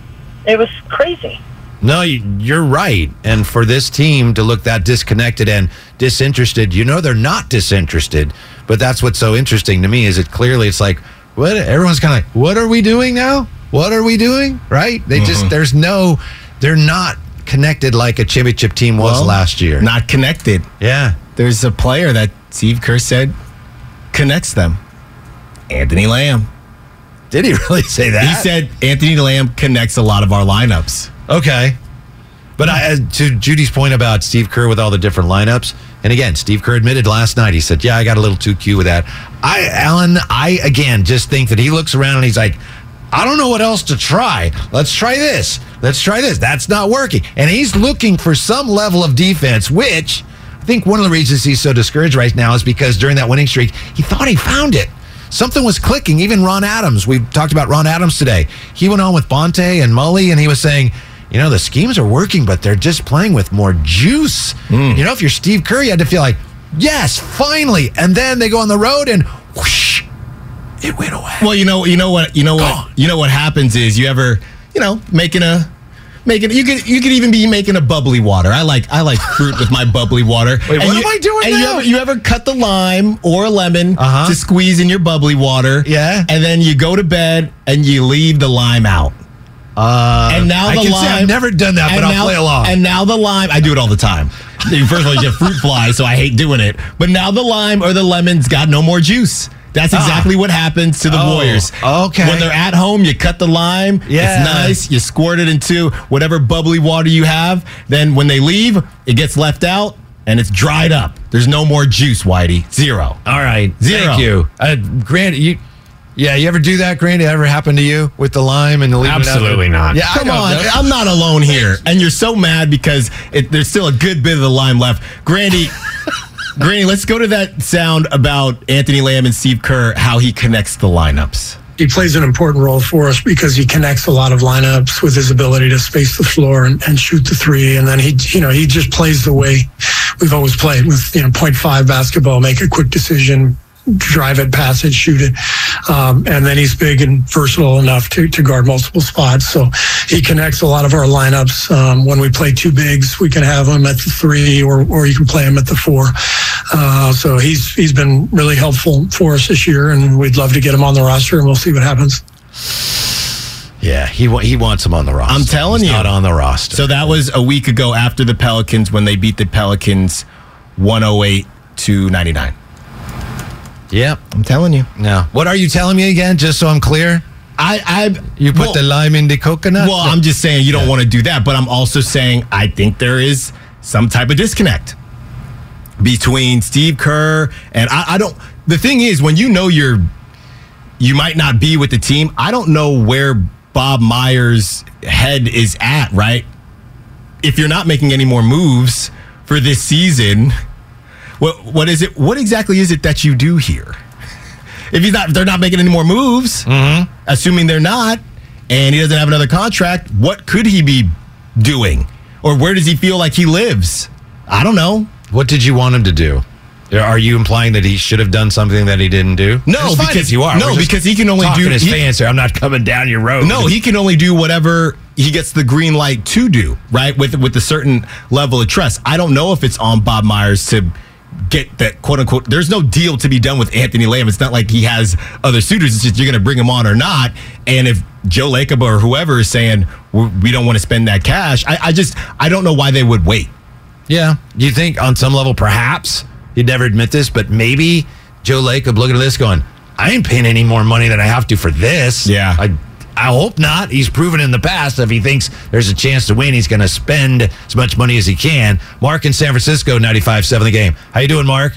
Speaker 14: It was crazy.
Speaker 7: No, you- you're right. And for this team to look that disconnected and disinterested, you know they're not disinterested. But that's what's so interesting to me is it clearly it's like, what? Everyone's kind of like, what are we doing now? What are we doing? Right? They
Speaker 8: Mhm.
Speaker 7: just, there's no, they're not connected like a championship team was
Speaker 8: Well,
Speaker 7: last year.
Speaker 8: Not connected.
Speaker 7: Yeah.
Speaker 8: There's a player that Steve Kerr said connects them. Anthony Lamb.
Speaker 7: Did he really say that?
Speaker 8: He said Anthony Lamb connects a lot of our lineups.
Speaker 7: Okay. But I, to Judy's point about Steve Kerr with all the different lineups, and again, Steve Kerr admitted last night, he said, yeah, I got a little too cute with that. I, Alan, I, again, just think that he looks around and he's like, I don't know what else to try. Let's try this. Let's try this. That's not working. And he's looking for some level of defense, which I think one of the reasons he's so discouraged right now is because during that winning streak, he thought he found it. Something was clicking. Even Ron Adams, we talked about Ron Adams today. He went on with Bonte and Mully, and he was saying, you know, the schemes are working, but they're just playing with more juice.
Speaker 8: Mm.
Speaker 7: You know, if you're Steve Kerr, you had to feel like, yes, finally. And then they go on the road and whoosh, it went away.
Speaker 8: Well, you know, you know what, you know what, you know what happens is you ever, you know, making a, making you could you could even be making a bubbly water. I like I like fruit with my bubbly water.
Speaker 7: Wait,
Speaker 8: And
Speaker 7: what
Speaker 8: you-
Speaker 7: am I doing
Speaker 8: and
Speaker 7: now?
Speaker 8: You ever, you ever cut the lime or a lemon
Speaker 7: Uh-huh.
Speaker 8: to squeeze in your bubbly water?
Speaker 7: Yeah.
Speaker 8: And then you go to bed and you leave the lime out.
Speaker 7: Uh,
Speaker 8: And now
Speaker 7: I
Speaker 8: the
Speaker 7: can
Speaker 8: lime.
Speaker 7: say I've never done that, but
Speaker 8: and
Speaker 7: I'll
Speaker 8: now-
Speaker 7: play along.
Speaker 8: And now the lime. I do it all the time. First of all, you get fruit flies, so I hate doing it. But now the lime or the lemon's got no more juice. That's exactly what happens to the
Speaker 7: Oh,
Speaker 8: Warriors.
Speaker 7: okay.
Speaker 8: When they're at home, you cut the lime.
Speaker 7: Yeah.
Speaker 8: It's nice. You squirt it into whatever bubbly water you have. Then when they leave, it gets left out and it's dried up. There's no more juice, Whitey. Zero.
Speaker 7: All right.
Speaker 8: Zero.
Speaker 7: Thank you. Uh, Grant, you, yeah, you ever do that, Grant? It ever happen to you with the lime and the leaving it out?
Speaker 10: Absolutely not.
Speaker 7: Yeah, I
Speaker 8: Come
Speaker 7: know.
Speaker 8: on, I'm not alone here. And you're so mad because it, there's still a good bit of the lime left. Grandy, Granny, let's go to that sound about Anthony Lamb and Steve Kerr, how he connects the lineups.
Speaker 15: He plays an important role for us because he connects a lot of lineups with his ability to space the floor and, and shoot the three. And then he, you know, he just plays the way we've always played with, you know, point five basketball, make a quick decision, drive it, pass it, shoot it. Um, and then he's big and versatile enough to, to guard multiple spots. So he connects a lot of our lineups. Um, when we play two bigs, we can have him at the three or, or you can play him at the four. Uh, so he's, he's been really helpful for us this year, and we'd love to get him on the roster, and we'll see what happens.
Speaker 7: Yeah, he wa- he wants him on the roster.
Speaker 8: I'm telling
Speaker 7: He's
Speaker 8: you.
Speaker 7: not on the roster.
Speaker 8: So that was a week ago after the Pelicans when they beat the Pelicans one oh eight to ninety-nine.
Speaker 7: Yep.
Speaker 8: I'm telling you.
Speaker 7: Now, what are you telling me again, just so I'm clear?
Speaker 8: I, I
Speaker 7: You put
Speaker 8: well,
Speaker 7: the lime in the coconut?
Speaker 8: Well, I'm just saying you don't want to do that, but I'm also saying I think there is some type of disconnect between Steve Kerr and I, I don't. The thing is, when you know you're, you might not be with the team. I don't know where Bob Myers' head is at. Right? If you're not making any more moves for this season, what what is it? What exactly is it that you do here? If he's not, they're not making any more moves.
Speaker 7: Mm-hmm.
Speaker 8: Assuming they're not, and he doesn't have another contract, what could he be doing? Or where does he feel like he lives? I don't know.
Speaker 7: What did you want him to do? Are you implying that he should have done something that he didn't do?
Speaker 8: No,
Speaker 7: It's fine
Speaker 8: because
Speaker 7: if you are.
Speaker 8: no,
Speaker 7: We're just
Speaker 8: because he can only
Speaker 7: talking
Speaker 8: do
Speaker 7: his
Speaker 8: he-
Speaker 7: fans here. I'm not coming down your road.
Speaker 8: No, he can only do whatever he gets the green light to do, right? With with a certain level of trust. I don't know if it's on Bob Myers to get that quote unquote. There's no deal to be done with Anthony Lamb. It's not like he has other suitors. It's just you're going to bring him on or not. And if Joe Lacob or whoever is saying we don't want to spend that cash, I, I just I don't know why they would wait.
Speaker 7: Yeah, you think on some level perhaps he'd never admit this, but maybe Joe Lacob looking at this going, I ain't paying any more money than I have to for this.
Speaker 8: Yeah,
Speaker 7: I. I hope not. He's proven in the past if he thinks there's a chance to win, he's going to spend as much money as he can. Mark in San Francisco, ninety-five seven The Game. How you doing, Mark?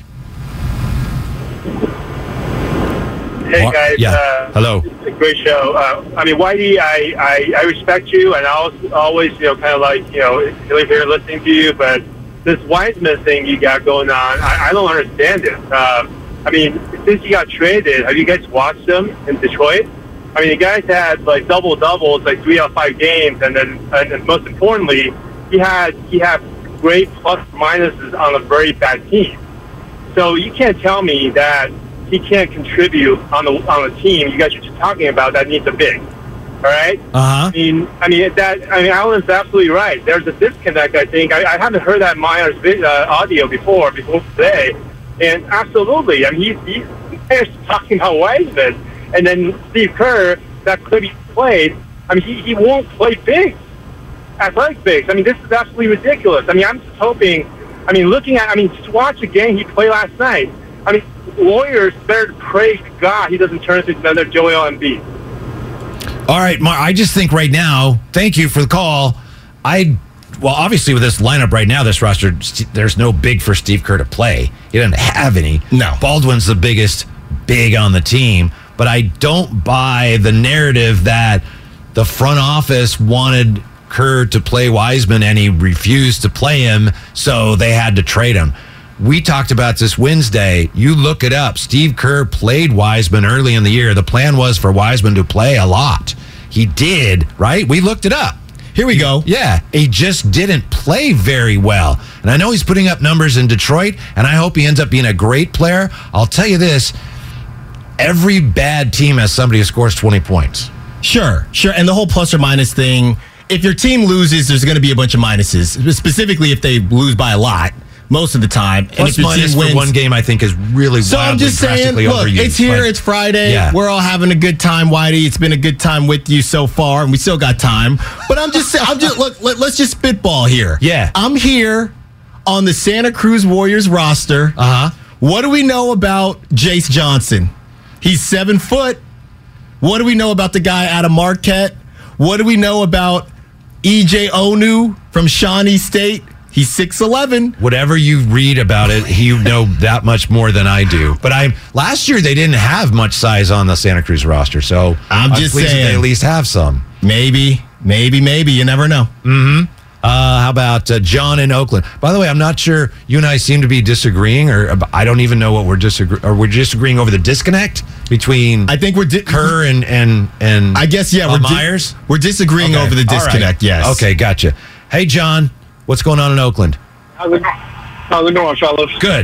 Speaker 16: Hey,
Speaker 7: Mark?
Speaker 16: guys.
Speaker 7: Yeah.
Speaker 16: Uh,
Speaker 7: Hello.
Speaker 16: It's a great show. Uh, I mean, Whitey, I, I, I respect you, and I was always, you know, kind of like, you know, live here listening to you, but this Wiseman thing you got going on, I, I don't understand it. Uh, I mean, since you got traded, have you guys watched him in Detroit? I mean, the guys had like double doubles, like three out of five games, and then, and most importantly, he had he had great plus minuses on a very bad team. So you can't tell me that he can't contribute on the on the team you guys are just talking about that needs a big. All right.
Speaker 7: Uh huh.
Speaker 16: I mean, I mean that. I mean, Alan's absolutely right. There's a disconnect. I think I, I haven't heard that Myers uh, audio before before today, and absolutely. I mean, he's he's talking about Wiseman. And then Steve Kerr, that clip he played, I mean, he, he won't play big, athletic bigs. I mean, this is absolutely ridiculous. I mean, I'm just hoping, I mean, looking at, I mean, just watch the game he played last night. I mean, Warriors better pray to God he doesn't turn into another Joel Embiid.
Speaker 7: All right, Mark, I just think right now, thank you for the call. I, well, obviously with this lineup right now, this roster, there's no big for Steve Kerr to play. He doesn't have any.
Speaker 8: No.
Speaker 7: Baldwin's the biggest big on the team. But I don't buy the narrative that the front office wanted Kerr to play Wiseman and he refused to play him, so they had to trade him. We talked about this Wednesday. You look it up. Steve Kerr played Wiseman early in the year. The plan was for Wiseman to play a lot. He did, right? We looked it up.
Speaker 8: Here we go.
Speaker 7: Yeah, he just didn't play very well. And I know he's putting up numbers in Detroit, and I hope he ends up being a great player. I'll tell you this. Every bad team has somebody who scores twenty points.
Speaker 8: Sure, sure. And the whole plus or minus thing, if your team loses, there's going to be a bunch of minuses, specifically if they lose by a lot most of the time.
Speaker 7: Plus
Speaker 8: and if your
Speaker 7: minus
Speaker 8: team wins,
Speaker 7: for one game, I think, is really
Speaker 8: so I'm just saying, look, it's here, it's Friday.
Speaker 7: Yeah.
Speaker 8: We're all having a good time, Whitey. It's been a good time with you so far, and we still got time. But I'm just saying, I'm just look. Let, let's just spitball here.
Speaker 7: Yeah,
Speaker 8: I'm here on the Santa Cruz Warriors roster.
Speaker 7: Uh huh.
Speaker 8: What do we know about Jace Johnson? He's seven foot. What do we know about the guy out of Marquette? What do we know about E J Onu from Shawnee State? He's six eleven.
Speaker 7: Whatever you read about it, you know that much more than I do. But I last year they didn't have much size on the Santa Cruz roster, so
Speaker 8: I'm just
Speaker 7: pleased
Speaker 8: saying
Speaker 7: that they at least have some.
Speaker 8: Maybe, maybe, maybe. You never know.
Speaker 7: Mm-hmm. Uh, how about uh, John in Oakland? By the way, I'm not sure you and I seem to be disagreeing, or I don't even know what we're disagreeing. Or we're disagreeing over the disconnect between.
Speaker 8: I think we're di-
Speaker 7: Kerr and and and.
Speaker 8: I guess yeah,
Speaker 7: uh,
Speaker 8: we're di-
Speaker 7: Myers.
Speaker 8: We're disagreeing
Speaker 7: Okay.
Speaker 8: over the disconnect.
Speaker 7: Right.
Speaker 8: Yes.
Speaker 7: Okay, gotcha. Hey, John, what's going on in Oakland?
Speaker 17: How's it, how's it going, fellas?
Speaker 7: Good.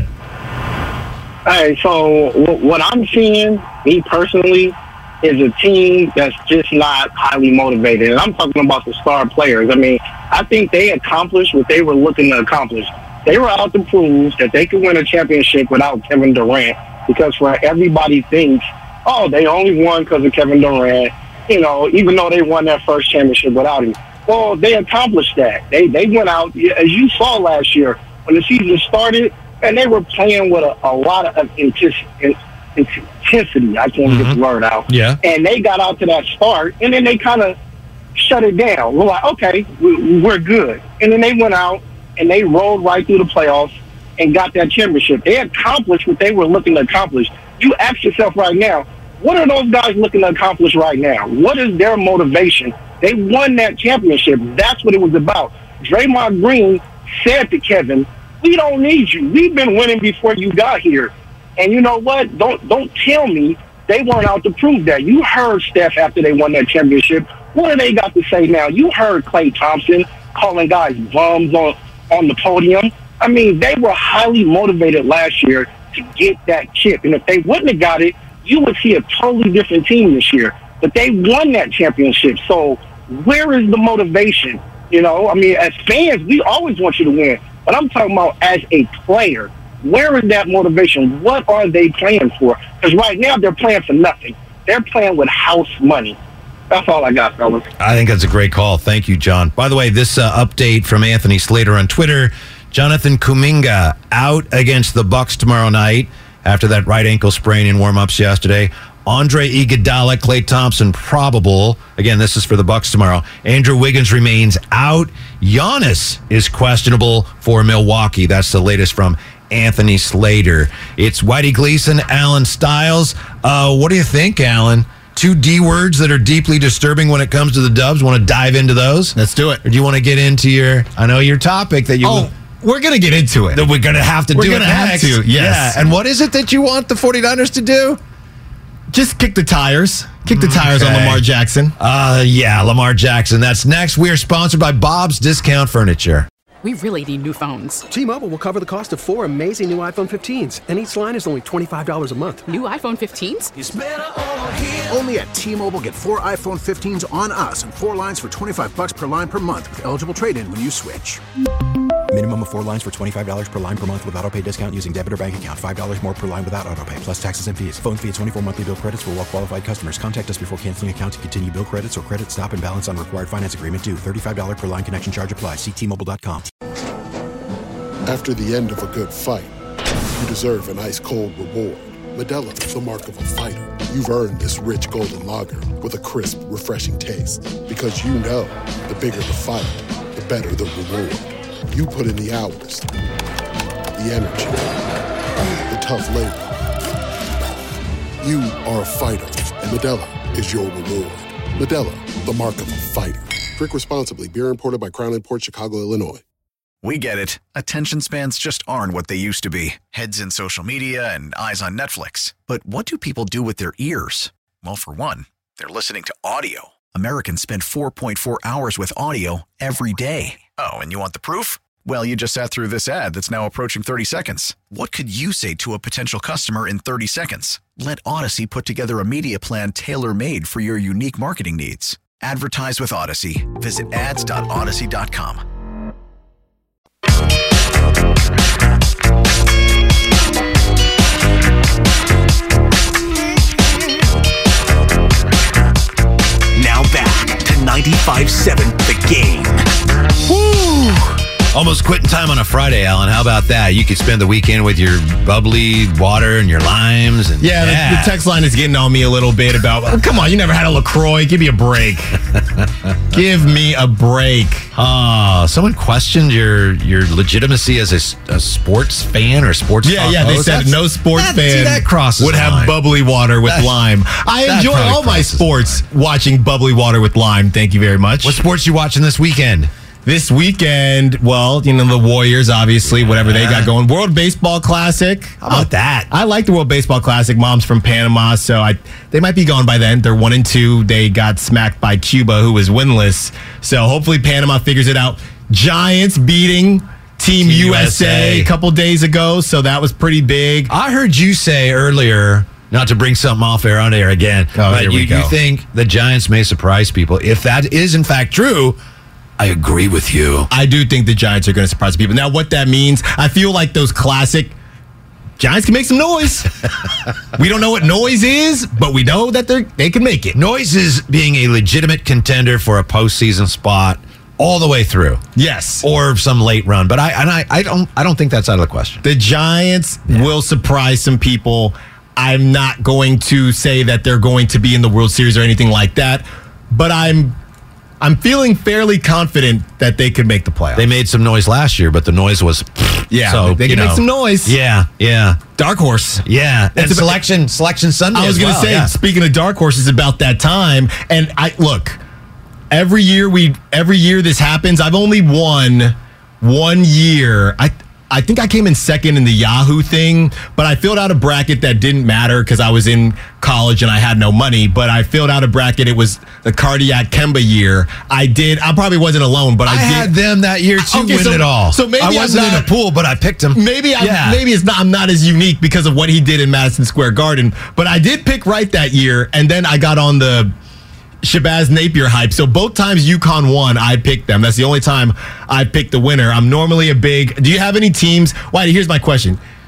Speaker 17: Hey, so w- what I'm seeing, me personally, is a team that's just not highly motivated. And I'm talking about the star players. I mean, I think they accomplished what they were looking to accomplish. They were out to prove that they could win a championship without Kevin Durant, because for everybody thinks, oh, they only won because of Kevin Durant, you know, even though they won that first championship without him. Well, they accomplished that. They they went out, as you saw last year, when the season started, and they were playing with a, a lot of intensity. intensity. I can't mm-hmm. get the word out.
Speaker 7: Yeah.
Speaker 17: And they got out to that start, and then they kind of shut it down. We're like, okay, we, we're good. And then they went out, and they rolled right through the playoffs and got that championship. They accomplished what they were looking to accomplish. You ask yourself right now, what are those guys looking to accomplish right now? What is their motivation? They won that championship. That's what it was about. Draymond Green said to Kevin, we don't need you. We've been winning before you got here. And you know what? Don't don't tell me they weren't out to prove that. You heard Steph after they won that championship. What do they got to say now? You heard Klay Thompson calling guys bums on, on the podium. I mean, they were highly motivated last year to get that chip. And if they wouldn't have got it, you would see a totally different team this year. But they won that championship. So where is the motivation? You know, I mean, as fans, we always want you to win. But I'm talking about as a player. Where is that motivation? What are they playing for? Because right now they're playing for nothing. They're playing with house money. That's all I got, fellas.
Speaker 7: I think that's a great call. Thank you, John. By the way, this uh, update from Anthony Slater on Twitter: Jonathan Kuminga out against the Bucks tomorrow night after that right ankle sprain in warm-ups yesterday. Andre Iguodala, Klay Thompson probable. Again, this is for the Bucks tomorrow. Andrew Wiggins remains out. Giannis is questionable for Milwaukee. That's the latest from Anthony Slater. It's Whitey Gleason, Alan Stiles. Uh, what do you think, Alan? Two D words that are deeply disturbing when it comes to the Dubs. Want to dive into those?
Speaker 8: Let's do it.
Speaker 7: Or do you want to get into your, I know your topic that you...
Speaker 8: Oh, we're going to get into it.
Speaker 7: That we're going to have to
Speaker 8: we're
Speaker 7: do it
Speaker 8: gonna have
Speaker 7: next.
Speaker 8: to, yes.
Speaker 7: Yeah. And what is it that you want the 49ers to do?
Speaker 8: Just kick the tires. Kick the tires
Speaker 7: Okay.
Speaker 8: on Lamar Jackson.
Speaker 7: Uh, yeah, Lamar Jackson. That's next. We are sponsored by Bob's Discount Furniture.
Speaker 1: We really need new phones.
Speaker 2: T-Mobile will cover the cost of four amazing new iPhone fifteens, and each line is only twenty-five dollars a month.
Speaker 1: New iPhone fifteens?
Speaker 4: Only at T-Mobile, get four iPhone fifteens on us and four lines for twenty-five bucks per line per month with eligible trade-in when you switch.
Speaker 5: Minimum of four lines for twenty-five dollars per line per month with autopay discount using debit or bank account. five dollars more per line without autopay, plus taxes and fees. Phone fee at twenty-four monthly bill credits for well-qualified customers. Contact us before canceling account to continue bill credits or credit stop and balance on required finance agreement due. thirty-five dollars per line connection charge applies. See T Mobile dot com.
Speaker 18: After the end of a good fight, you deserve an ice-cold reward. Modelo is the mark of a fighter. You've earned this rich golden lager with a crisp, refreshing taste. Because you know, the bigger the fight, the better the reward. You put in the hours, the energy, the tough labor. You are a fighter, and Modelo is your reward. Modelo, the mark of a fighter. Drink responsibly. Beer imported by Crown Imports, Chicago, Illinois.
Speaker 19: We get it. Attention spans just aren't what they used to be. Heads in social media and eyes on Netflix. But what do people do with their ears? Well, for one, they're listening to audio. Americans spend four point four hours with audio every day. Oh, and you want the proof? Well, you just sat through this ad that's now approaching thirty seconds. What could you say to a potential customer in thirty seconds? Let Odyssey put together a media plan tailor-made for your unique marketing needs. Advertise with Odyssey. Visit ads dot odyssey dot com.
Speaker 20: Now back to ninety-five seven The Game.
Speaker 7: Woo! Almost quitting time on a Friday, Alan. How about that? You could spend the weekend with your bubbly water and your limes. And
Speaker 8: Yeah,
Speaker 7: yeah.
Speaker 8: The, the text line is getting on me a little bit about, oh, come on, you never had a LaCroix. Give me a break. Give me a break.
Speaker 7: Oh, someone questioned your your legitimacy as a, a sports fan or sports
Speaker 8: Yeah,
Speaker 7: talk
Speaker 8: yeah, they
Speaker 7: host.
Speaker 8: said
Speaker 7: That's-
Speaker 8: no sports
Speaker 7: that,
Speaker 8: fan
Speaker 7: see, that crosses
Speaker 8: would
Speaker 7: the
Speaker 8: have
Speaker 7: line.
Speaker 8: bubbly water with
Speaker 7: That-
Speaker 8: lime. I
Speaker 7: that
Speaker 8: enjoy
Speaker 7: probably
Speaker 8: all my
Speaker 7: crosses the
Speaker 8: sports watching bubbly water with lime. Thank you very much.
Speaker 7: What sports you watching this weekend?
Speaker 8: This weekend, well, you know, the Warriors, obviously, whatever they got going. World Baseball Classic.
Speaker 7: How about that?
Speaker 8: I like the World Baseball Classic. Mom's from Panama, so I they might be gone by then. They're one and two. They got smacked by Cuba, who was winless. So hopefully Panama figures it out. Giants beating Team,
Speaker 7: Team
Speaker 8: U S A,
Speaker 7: U S A
Speaker 8: a couple days ago, so that was pretty big.
Speaker 7: I heard you say earlier, not to bring something off air on air again,
Speaker 8: Oh,
Speaker 7: but
Speaker 8: here we
Speaker 7: you,
Speaker 8: go.
Speaker 7: you think the Giants may surprise people. If that is in fact true, I agree with you.
Speaker 8: I do think the Giants are going to surprise people. Now, what that means, I feel like those classic Giants can make some noise. We don't know what noise is, but we know that they they can make it.
Speaker 7: Noise is being a legitimate contender for a postseason spot all the way through.
Speaker 8: Yes.
Speaker 7: Or some late run. But I and I, I don't I don't think that's out of the question.
Speaker 8: The Giants will surprise some people. I'm not going to say that they're going to be in the World Series or anything like that, but I'm I'm feeling fairly confident that they could make the playoffs.
Speaker 7: They made some noise last year, but the noise was
Speaker 8: yeah,
Speaker 7: so,
Speaker 8: they
Speaker 7: you
Speaker 8: can make
Speaker 7: know.
Speaker 8: some noise.
Speaker 7: Yeah, yeah.
Speaker 8: Dark horse.
Speaker 7: Yeah. And
Speaker 8: It's about-
Speaker 7: selection selection Sunday.
Speaker 8: I was
Speaker 7: as
Speaker 8: going to
Speaker 7: well,
Speaker 8: say,
Speaker 7: yeah.
Speaker 8: speaking of dark horses, about that time. And I look, every year we, every year this happens. I've only won one year. I, I think I came in second in the Yahoo thing, but I filled out a bracket that didn't matter because I was in college and I had no money. But I filled out a bracket. It was the Cardiac Kemba year. I did. I probably wasn't alone, but I,
Speaker 7: I
Speaker 8: did.
Speaker 7: had them that year too,
Speaker 8: Okay,
Speaker 7: win
Speaker 8: so-
Speaker 7: it all.
Speaker 8: so maybe
Speaker 7: I
Speaker 8: I'm
Speaker 7: wasn't
Speaker 8: not-
Speaker 7: in a pool, but I picked them.
Speaker 8: Maybe I,
Speaker 7: Yeah.
Speaker 8: maybe it's not. I'm not as unique because of what he did in Madison Square Garden, but I did pick right that year, and then I got on the Shabazz Napier hype. So both times UConn won, I picked them. That's the only time I picked the winner. I'm normally a big. Do you have any teams? Whitey, here's my question: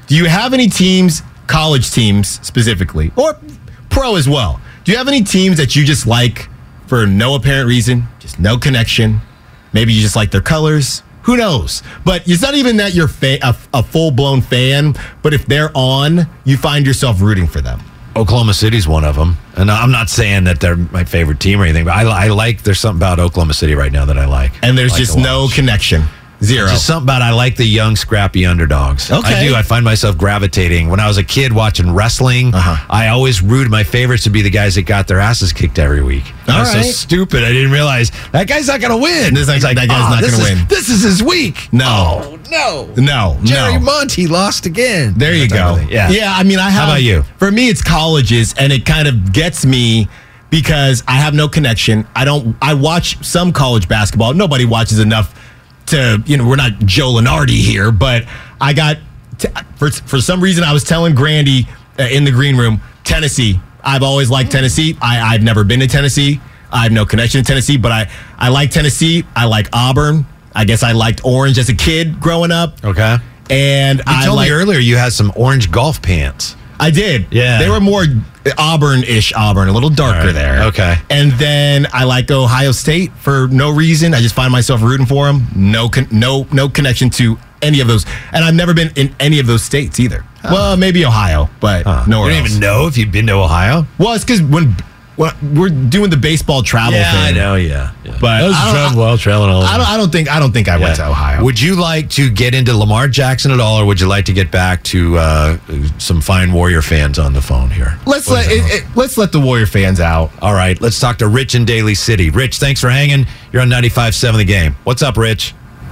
Speaker 8: Do you have any teams, college teams specifically, or pro as well? Do you have any teams that you just like for no apparent reason, just no connection? Maybe you just like their colors. Who knows? But it's not even that you're fa- a, a full-blown fan, but if they're on, you find yourself rooting for them.
Speaker 7: Oklahoma City's one of them. And I'm not saying that they're my favorite team or anything, but I, I like, there's something about Oklahoma City right now that I like.
Speaker 8: And there's
Speaker 7: I like
Speaker 8: just no connection. Zero.
Speaker 7: Just something about I like the young, scrappy underdogs.
Speaker 8: Okay.
Speaker 7: I do. I find myself gravitating. When I was a kid watching wrestling, uh-huh. I always rooted my favorites to be the guys that got their asses kicked every week.
Speaker 8: All
Speaker 7: I was
Speaker 8: right.
Speaker 7: so stupid. I didn't realize that guy's not going to win.
Speaker 8: This like,
Speaker 7: like,
Speaker 8: that guy's
Speaker 7: oh,
Speaker 8: not going to win.
Speaker 7: This is his week.
Speaker 8: No.
Speaker 7: Oh, no.
Speaker 8: No.
Speaker 7: Jerry
Speaker 8: no.
Speaker 7: Monty lost again.
Speaker 8: There you go.
Speaker 7: Yeah.
Speaker 8: Yeah. I mean, I have.
Speaker 7: How about you?
Speaker 8: For me, it's colleges, and it kind of gets me because I have no connection. I don't. I watch some college basketball. Nobody watches enough to, you know, we're not Joe Lunardi here, but I got, t- for for some reason, I was telling Grandy uh, in the green room, Tennessee. I've always liked Tennessee. I, I've never been to Tennessee. I have no connection to Tennessee, but I, I like Tennessee. I like Auburn. I guess I liked Orange as a kid growing up.
Speaker 7: Okay.
Speaker 8: And
Speaker 7: you
Speaker 8: I
Speaker 7: told
Speaker 8: like,
Speaker 7: me earlier you had some orange golf pants.
Speaker 8: I did.
Speaker 7: Yeah.
Speaker 8: They were more Auburn-ish Auburn, a little darker
Speaker 7: right.
Speaker 8: there.
Speaker 7: Okay.
Speaker 8: And then I like Ohio State for no reason. I just find myself rooting for them. No con- no no connection to any of those. And I've never been in any of those states either. Huh. Well, maybe Ohio, but
Speaker 7: huh.
Speaker 8: nowhere
Speaker 7: You don't
Speaker 8: else.
Speaker 7: even know if you've been to Ohio?
Speaker 8: Well, it's because when, when we're doing the baseball travel
Speaker 7: yeah,
Speaker 8: thing.
Speaker 7: I know, yeah. yeah.
Speaker 8: But
Speaker 7: I was
Speaker 8: I don't-
Speaker 7: travel, well, traveling all over.
Speaker 8: I don't, I don't think I don't think I
Speaker 7: Yeah.
Speaker 8: went to Ohio.
Speaker 7: Would you like to get into Lamar Jackson at all, or would you like to get back to uh, some fine Warrior fans on the phone here?
Speaker 8: Let's
Speaker 7: What
Speaker 8: let
Speaker 7: is
Speaker 8: it, it, let's let the Warrior fans out.
Speaker 7: All right, let's talk to Rich in Daly City. Rich, thanks for hanging. You're on ninety-five seven The Game. What's up, Rich?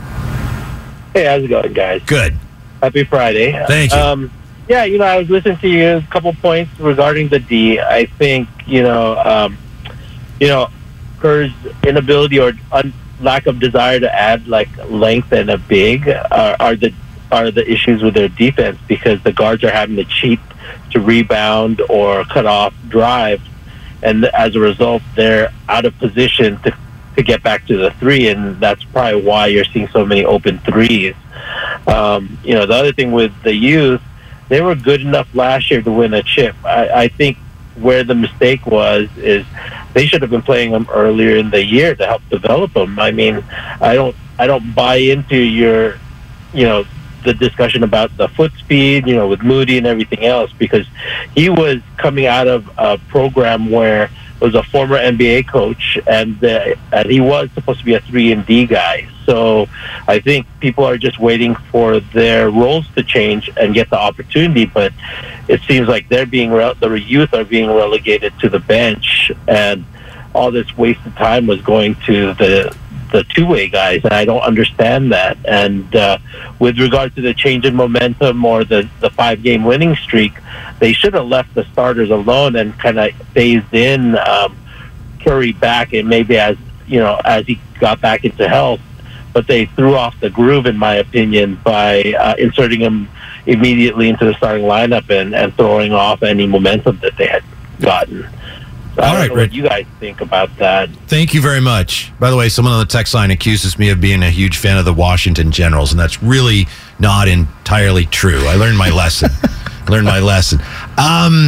Speaker 2: Hey, how's it going, guys?
Speaker 7: Good.
Speaker 2: Happy Friday.
Speaker 7: Thank you.
Speaker 2: Um, yeah, you know, I was listening to you, a couple points regarding the D. I think, you know, um, you know, Kerr's inability or un- lack of desire to add like length and a big are, are the are the issues with their defense, because the guards are having to cheat to rebound or cut off drives, and as a result, they're out of position to to get back to the three, and that's probably why you're seeing so many open threes. Um, you know, the other thing with the youth, they were good enough last year to win a chip. I, I think where the mistake was is they should have been playing them earlier in the year to help develop them. I mean, I don't, I don't buy into your, you know, the discussion about the foot speed, you know, with Moody and everything else, because he was coming out of a program where was a former N B A coach, and uh, and he was supposed to be a three and D guy. So I think people are just waiting for their roles to change and get the opportunity. But it seems like they're being re- the youth are being relegated to the bench, and all this wasted time was going to the the two way guys, and I don't understand that. And uh, with regard to the change in momentum or the the five game winning streak, they should have left the starters alone and kind of phased in um, Curry back, and maybe as you know, as he got back into health. But they threw off the groove, in my opinion, by uh, inserting him immediately into the starting lineup and, and throwing off any momentum that they had gotten. So I
Speaker 7: All
Speaker 2: don't
Speaker 7: right,
Speaker 2: know
Speaker 7: Rick.
Speaker 2: what you guys think about that.
Speaker 7: Thank you very much. By the way, someone on the text line accuses me of being a huge fan of the Washington Generals, and that's really not entirely true. I learned my lesson. learned my lesson. Um,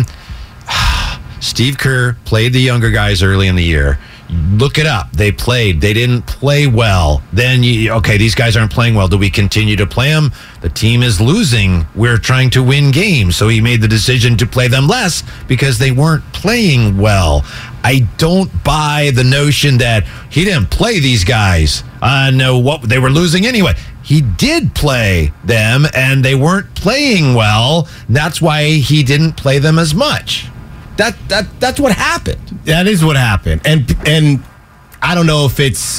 Speaker 7: Steve Kerr played the younger guys early in the year. Look it up. They played. They didn't play well. Then, you, okay, these guys aren't playing well. Do we continue to play them? The team is losing. We're trying to win games. So he made the decision to play them less because they weren't playing well. I don't buy the notion that he didn't play these guys. I uh, know what they were losing anyway. He did play them, and they weren't playing well. That's why he didn't play them as much. That that that's what happened.
Speaker 8: That is what happened. And and I don't know if it's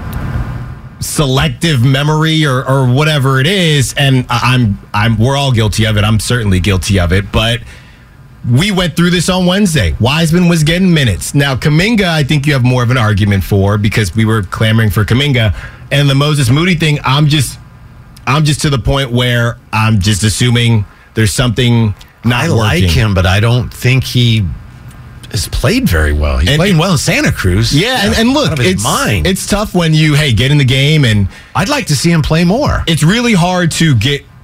Speaker 8: selective memory or, or whatever it is, and I'm I'm we're all guilty of it. I'm certainly guilty of it, but we went through this on Wednesday. Wiseman was getting minutes. Now, Kuminga, I think you have more of an argument for, because we were clamoring for Kuminga. And the Moses Moody thing, I'm just I'm just to the point where I'm just assuming there's something not
Speaker 7: I
Speaker 8: working.
Speaker 7: like him, but I don't think he has played very well. He's
Speaker 8: And-
Speaker 7: playing well in Santa Cruz.
Speaker 8: Yeah, and, and look,
Speaker 7: out of his
Speaker 8: it's
Speaker 7: mind.
Speaker 8: it's tough when you, hey, get in the game, and
Speaker 7: I'd like to see him play more.
Speaker 8: It's really hard to get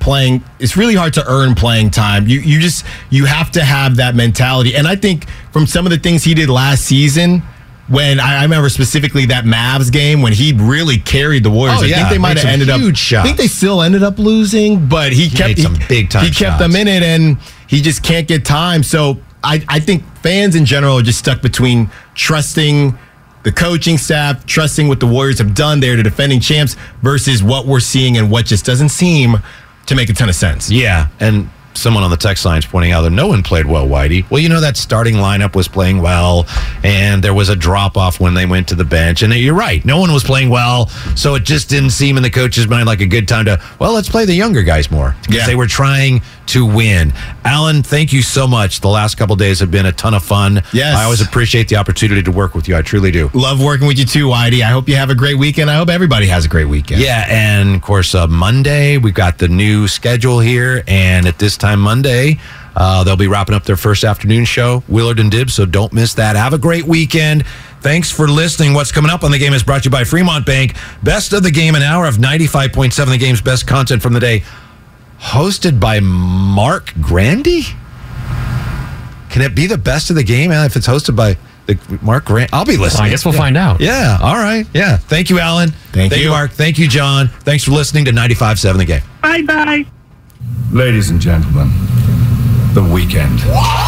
Speaker 8: playing. It's really hard to earn playing time. You you just you have to have that mentality. And I think from some of the things he did last season, when I, I remember specifically that Mavs game when he really carried the Warriors.
Speaker 7: Oh,
Speaker 8: I
Speaker 7: yeah.
Speaker 8: think they might
Speaker 7: Made
Speaker 8: have
Speaker 7: some
Speaker 8: ended up.
Speaker 7: huge shots.
Speaker 8: I think they still ended up losing, but he,
Speaker 7: He
Speaker 8: kept
Speaker 7: made some
Speaker 8: he,
Speaker 7: big-time
Speaker 8: He kept
Speaker 7: shots.
Speaker 8: them in it, and he just can't get time. So I I think fans in general are just stuck between trusting the coaching staff, trusting what the Warriors have done there to defending champs versus what we're seeing and what just doesn't seem to make a ton of sense.
Speaker 7: Yeah, and someone on the text line is pointing out that no one played well, Whitey. Well, you know, that starting lineup was playing well, and there was a drop-off when they went to the bench. And you're right, no one was playing well, so it just didn't seem in the coach's mind like a good time to, well, let's play the younger guys more. Because
Speaker 8: Yeah.
Speaker 7: they were trying to win. Alan, thank you so much. The last couple days have been a ton of fun.
Speaker 8: Yes.
Speaker 7: I always appreciate the opportunity to work with you. I truly do.
Speaker 8: Love working with you too, Whitey. I hope you have a great weekend. I hope everybody has a great weekend.
Speaker 7: Yeah, and of course, uh, Monday, we've got the new schedule here. And at this time Monday, uh, they'll be wrapping up their first afternoon show, Willard and Dibbs, so don't miss that. Have a great weekend. Thanks for listening. What's coming up on The Game is brought to you by Fremont Bank. Best of the Game, an hour of ninety-five point seven, The Game's best content from the day. Hosted by Mark Grandy? Can it be the best of the game uh, if it's hosted by the Mark Grant? I'll be listening.
Speaker 10: Well, I guess we'll
Speaker 7: Yeah.
Speaker 10: find out.
Speaker 7: Yeah. All right. Yeah. Thank you, Alan.
Speaker 8: Thank
Speaker 7: you,
Speaker 8: you.
Speaker 7: Mark. Thank you, John. Thanks for listening to ninety-five point seven The Game.
Speaker 12: Bye bye.
Speaker 21: Ladies and gentlemen, the weekend.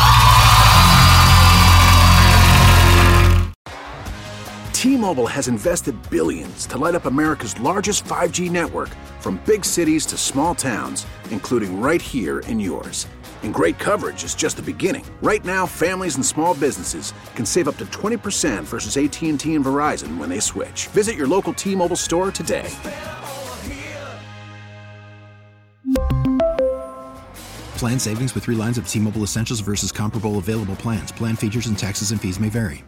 Speaker 4: T-Mobile has invested billions to light up America's largest five G network, from big cities to small towns, including right here in yours. And great coverage is just the beginning. Right now, families and small businesses can save up to twenty percent versus A T and T and Verizon when they switch. Visit your local T-Mobile store today.
Speaker 5: Plan savings with three lines of T-Mobile Essentials versus comparable available plans. Plan features and taxes and fees may vary.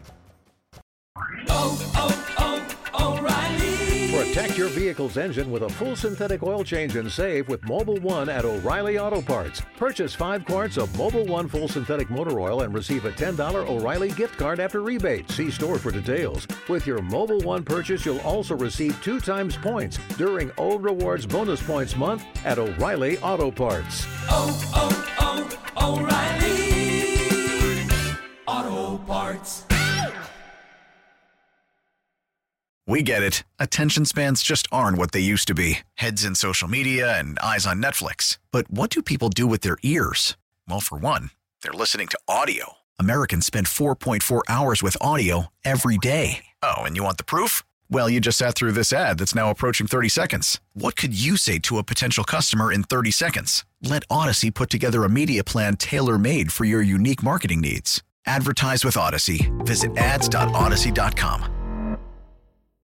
Speaker 22: Protect your vehicle's engine with a full synthetic oil change and save with Mobile One at O'Reilly Auto Parts. Purchase five quarts of Mobile One full synthetic motor oil and receive a ten dollars O'Reilly gift card after rebate. See store for details. With your Mobile One purchase, you'll also receive two times points during O Rewards Bonus Points Month at O'Reilly Auto Parts.
Speaker 23: Oh, oh, oh, O'Reilly Auto Parts.
Speaker 19: We get it. Attention spans just aren't what they used to be. Heads in social media and eyes on Netflix. But what do people do with their ears? Well, for one, they're listening to audio. Americans spend four point four hours with audio every day. Oh, and you want the proof? Well, you just sat through this ad that's now approaching thirty seconds. What could you say to a potential customer in thirty seconds? Let Odyssey put together a media plan tailor-made for your unique marketing needs. Advertise with Odyssey. Visit ads dot odyssey dot com.